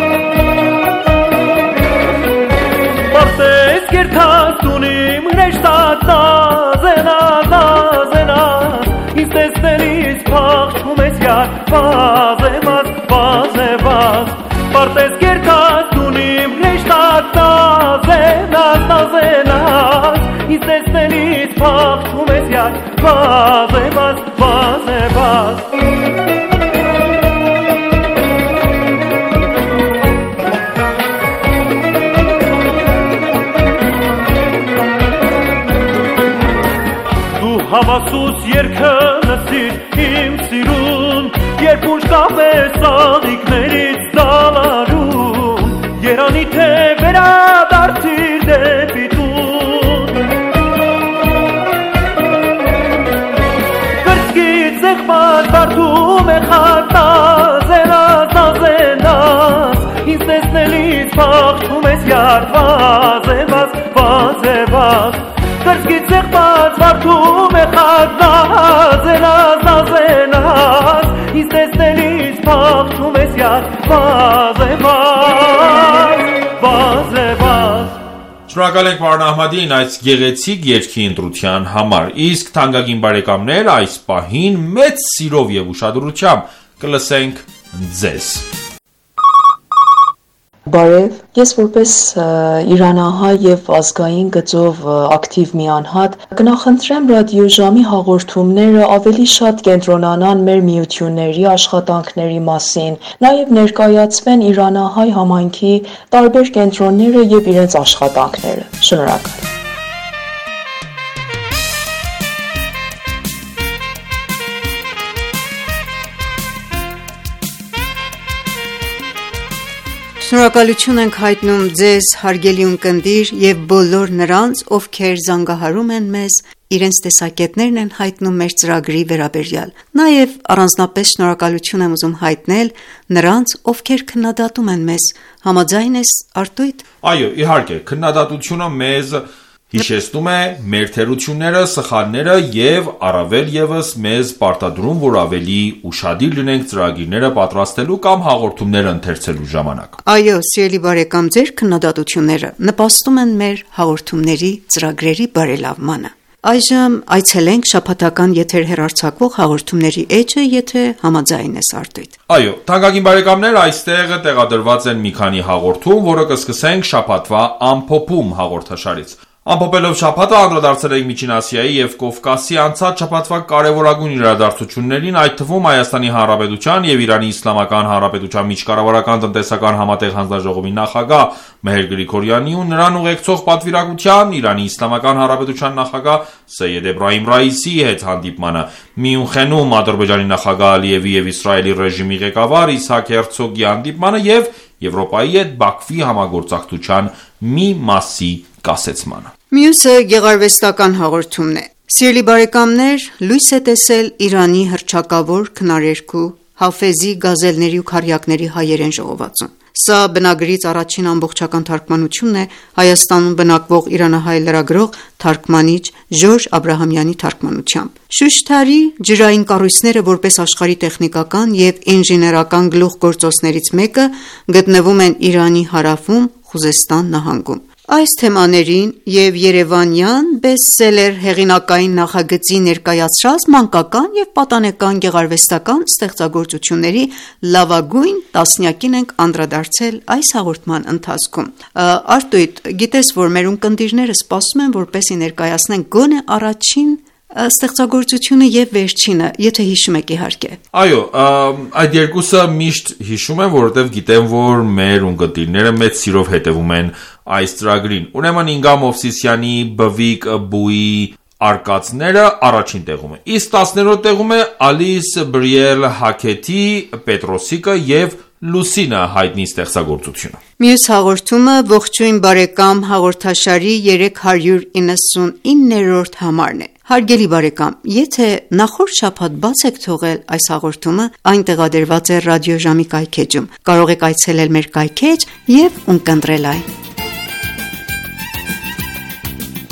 S3: Պարտես կերթասունիմ հրեշտած նազենաս նազենաս ինձ տեսնելիս փախչում ես յար վազեմաս վազևաս Պարտես կերթասունիմ հրեշտած նազենաս նազենաս ինձ տեսնելիս փախչում ես յար վազեմաս վազևաս Հավասուս երկը լսիր իմ սիրուն Երբ ուշ կապես աղիքներից դալարում Երանի թե վերադարձիր դեպի տուն Կրծքից եղբար բարդում է խատ նազենաս նազենաս Ինձ տեսնելիս փախչում ես յար վազևաս վազևաս Կրծքից եղբար բարդում է խատ նազենաս նազենաս Ինձ տեսնելիս փախչում ես յար վազևաս վազևաս
S1: Շնորհակալ ենք պարոն Ահմադին այս գեղեցիկ երգի ընտրության համար Իսկ թանկագին բարեկամներ այս պահին մեծ սիրով և ուշադրությամբ կլսենք ձեզ
S7: Բարև, ես որպես իրանահայ և ազգային գծով ակտիվ մի անհատ կնախընտրեմ ռադիոժամի հաղորդումները ավելի շատ կենտրոնանան մեր միությունների աշխատանքների մասին, նաև ներկայացվեն իրանահայ համայնքի տարբեր կենտրոնները և իրենց աշխատանքները։ Շնորհակալ։
S6: Շնորհակալություն ենք հայտնում ձեզ, հարգելի ունկնդիր, և բոլոր նրանց, ովքեր զանգահարում են մեզ, իրենց տեսակետներն են հայտնում մեր ծրագրի վերաբերյալ։ Նաև առանձնապես շնորհակալություն եմ ուզում հայտնել նրանց, ովքեր քննադատում են մեզ։ Համաձայն ես, Արտույտ։
S1: Այո, իհարկե, քննադատությունը մեզ հիշեցնում է մեր թերությունները, սխալները և առավել ևս մեզ պարտադրում, որ ավելի ուշադիր լինենք ծրագիրները պատրաստելու կամ հաղորդումները ընթերցելու ժամանակ։
S6: Այո, սիրելի բարեկամ, ձեր քննադատությունները նպաստում են մեր հաղորդումների ծրագրերի բարելավմանը։ Այժմ այցելենք շաբաթական եթեր հեռարձակվող հաղորդումների էջը, եթե համաձայն ես, Արտույտ։
S1: Այո, թանկագին բարեկամներ, այստեղ տեղադրված են մի քանի հաղորդում, որը կսկսենք շաբաթվա ամփոփում հաղորդաշարից։ Ամփոփելով շաբաթը անդրադարձել ենք Միջին Ասիայի և Կովկասի անցած շաբաթվա կարևորագույն իրադարձություններին, այդ թվում Հայաստանի Հանրապետության և Իրանի Իսլամական Հանրապետության միջկառավարական տնտեսական համատեղ հանձնաժողովի նախագահ Մեհեր Գրիգորյանի ու նրան ուղեկցող պատվիրակության Իրանի Իսլամական Հանրապետության նախագահ Սեյեդ Էբրահիմ Ռայիսիի հետ հանդիպմանը, Մյունխենում Ադրբեջանի նախագահ Ալիևի և Իսրայելի ռեժիմի ղեկավար Իսհակ Հերցոգի հանդիպմանը և Եվրոպայի հետ Բաքվի համագործակցության մի մասի կասեցմանը։
S6: Մյուսը գեղարվեստական հաղորդումն է։ Սիրելի բարեկամներ, լույս է տեսել Իրանի հռչակավոր քնարերգու Հաֆեզի գազելների ու քառյակների հայերեն ժողովածուն։ Սա բնագրից առաջին ամբողջական թարգմանությունն է Հայաստանում բնակվող իրանահայ լրագրող թարգմանիչ Ժորժ Աբրահամյանի թարգմանությամբ։ Շուշթարի ջրային կառույցները որպես աշխարհի տեխնիկական և ինժեներական գլուխգործոցներից մեկը գտնվում են Իրանի հարավում Խուզեստան նահանգում։ Այս թեմաներին և երևանյան բեսթսելեր հեղինակային նախագծի ներկայացրած մանկական և պատանեկան գեղարվեստական ստեղծագործությունների լավագույն տասնյակին ենք անդրադարձել այս հաղորդման ընթացքում։ Արտույտ, գիտես, որ մեր ունկնդիրները սպասում են, որպեսզի ներկայացնենք գոնե առաջին ստեղծագործությունը և վերջինը, եթե հիշում եք իհարկե։
S1: Այո, այդ երկուսը միշտ հիշում եմ, որովհետև գիտեմ, որ մեր ունկնդիրները մեծ սիրով հետևում են այս ծրագրին։ Ուրեմն Ինգա Մովսիսյանի Բվիկ Բուի արկածները առաջին տեղում է։ Իսկ տասներորդ տեղում է Ալիս Բրիել Հաքեթի Պետրոսիկը և Լուսինը հայտնի ստեղծագործությունը։
S6: Մյուս հաղորդումը ողջույն բարեկամ հաղորդաշարի երեք հարյուր իննսունիններորդ համարն է։ Հարգելի բարեկամ, եթե նախորդ շաբաթ բաց եք թողել այս հաղորդումը, այն տեղադրված է ռադիոժամի կայքէջում։ Կարող եք այցելել մեր կայքէջ և ունկնդրել այն։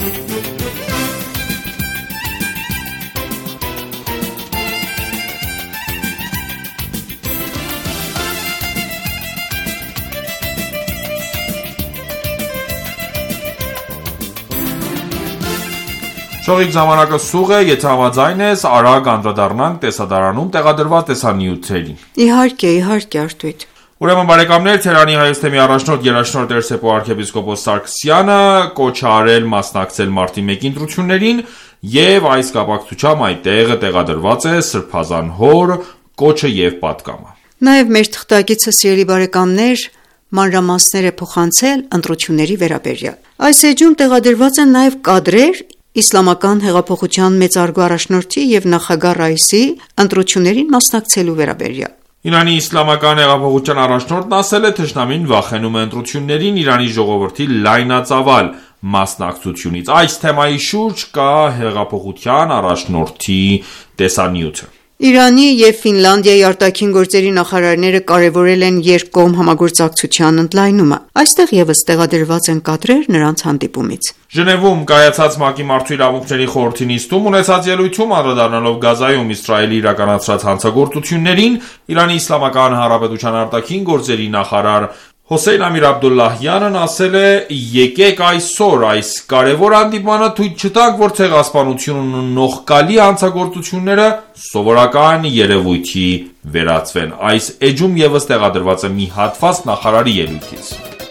S1: Շողիկ ժամանակը սուղ է, եթե համաձայն ես, արագ անդրադառնանք տեսադարանում տեղադրված տեսանյութերին։
S6: Իհարկե, իհարկե, Արտույտ։
S1: Ուրեմն բարեկամներ, Թերանի Հայոց թեմի առաջնորդ երաշնորհ Տեր Սեփո arczepiskopos Սարգսյանը կոչ է արել մասնակցել մարտի մեկի ընտրություններին եւ այս կապակցությամբ այդտեղ տեղադրված է Սրբազան հոր կոչը եւ պատգամը։
S6: Նաեւ մեր թղթակիցը, սիրելի բարեկամներ, մանրամասներ է փոխանցել ընտրությունների վերաբերյալ։ Այս էջում տեղադրված են նաեւ կադրեր Իսլամական հեղափոխության մեծարգո առաջնորդի եւ նախագահ Ռայիսի ընտրություններին մասնակցելու վերաբերյալ։
S1: Իրանի իսլամական հեղափոխության առաջնորդն ասել է, թշնամին վախենում է ընտրություններին Իրանի ժողովրդի լայնածավալ մասնակցությունից։ Այս թեմայի շուրջ կա հեղափոխության առաջնորդի տեսանյութը։
S6: Իրանի եւ Ֆինլանդիայի արտաքին գործերի նախարարները կարևորել են երկկողմ համագործակցության ընդլայնումը։ Այստեղ եւս տեղադրված են կադրեր նրանց հանդիպումից։
S1: Ժնևում կայացած ՄԱԿ-ի մարդու իրավունքների խորհրդի նիստում ունեցած ելույթում անդրադառնալով Գազայում Իսրայելի իրականացրած հանցագործություններին, Իրանի Իսլամական Հանրապետության արտաքին գործերի նախարար Հոսեյն Ամիր Աբդուլլահյանն ասել է. «Եկեք այսօր այս կարևոր հանդիպմանը թույլ չտանք, որ ցեղասպանությունն ու նողկալի հանցագործությունները սովորական երևույթի վերածվեն»։ Այս էջում եւս տեղադրված է մի հատված նախարարի ելույթից։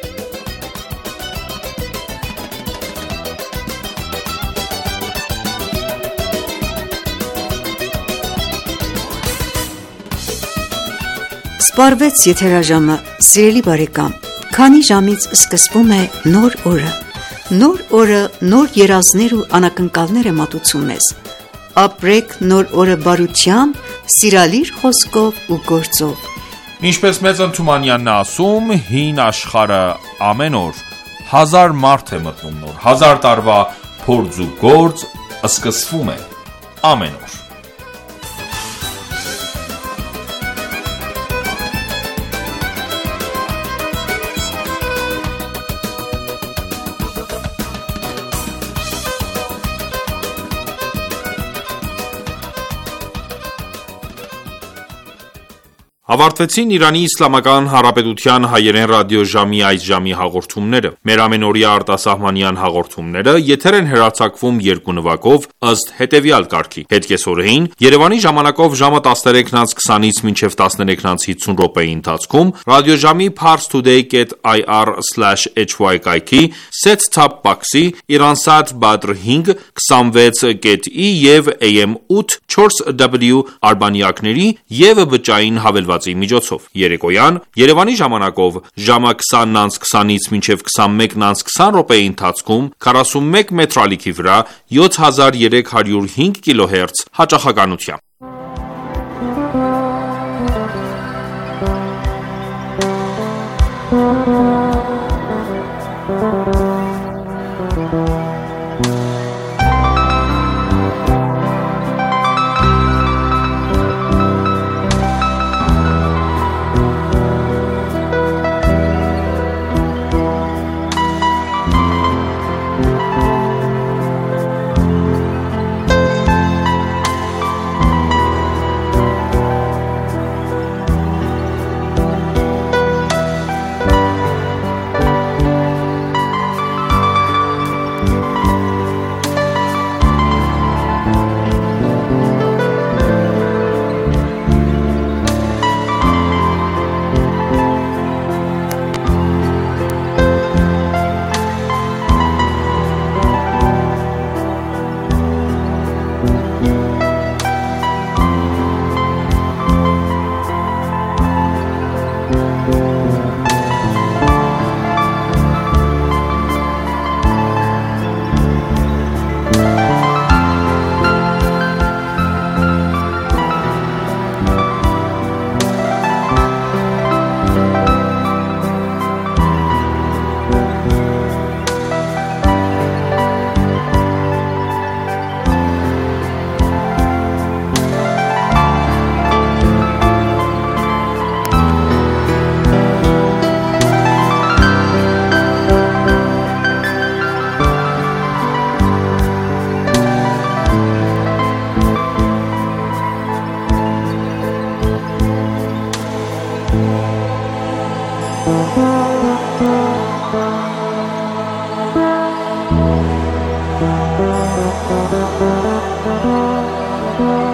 S6: Սպառվեց եթերաժամը, սիրելի բարեկամ, քանի ժամից սկսվում է նոր օրը։ Նոր օրը նոր երազներ ու անակնկալներ է մատուցում մեզ։ Ապրեք նոր օրը բարությամբ, սիրալիր խոսքով ու գործով։
S1: Ինչպես մեծ Ընթումանյանն է ասում, հին աշխարհը ամեն օր հազար մարդ է մտնում նոր, հազար տարվա փորձ ու գործ սկսվում է ամեն օր։ Ավարտվեցին Իրանի Իսլամական Հանրապետության հայերեն ռադիոժամի այս ժամի հաղորդումները։ Մեր ամենօրյա արտասահմանյան հաղորդումները եթեր են հեռարձակվում երկու նվագով ըստ հետևյալ կարգի. Հետկեսօրեին Երևանի ժամանակով ժամը տասներեքն անց քսանից մինչև տասներեքն անց հիսուն րոպեի ընթացքում ռադիոժամի parstoday dot i r slash h y կայքի set-top box-ի Iransat Badr հինգ քսանվեց dot i եւ A M ութ չորս W արբանյակների եւ բջջային հավելվածի միջոցով։ Երեկոյան Երևանի ժամանակով ժամը քսանն անց քսանից մինչև քսանմեկն անց քսան րոպեի ընթացքում քառասունմեկ մետրալիքի վրա յոթ հազար երեք հարյուր հինգ կիլոհերց հաճախականությամբ։
S7: Thank you.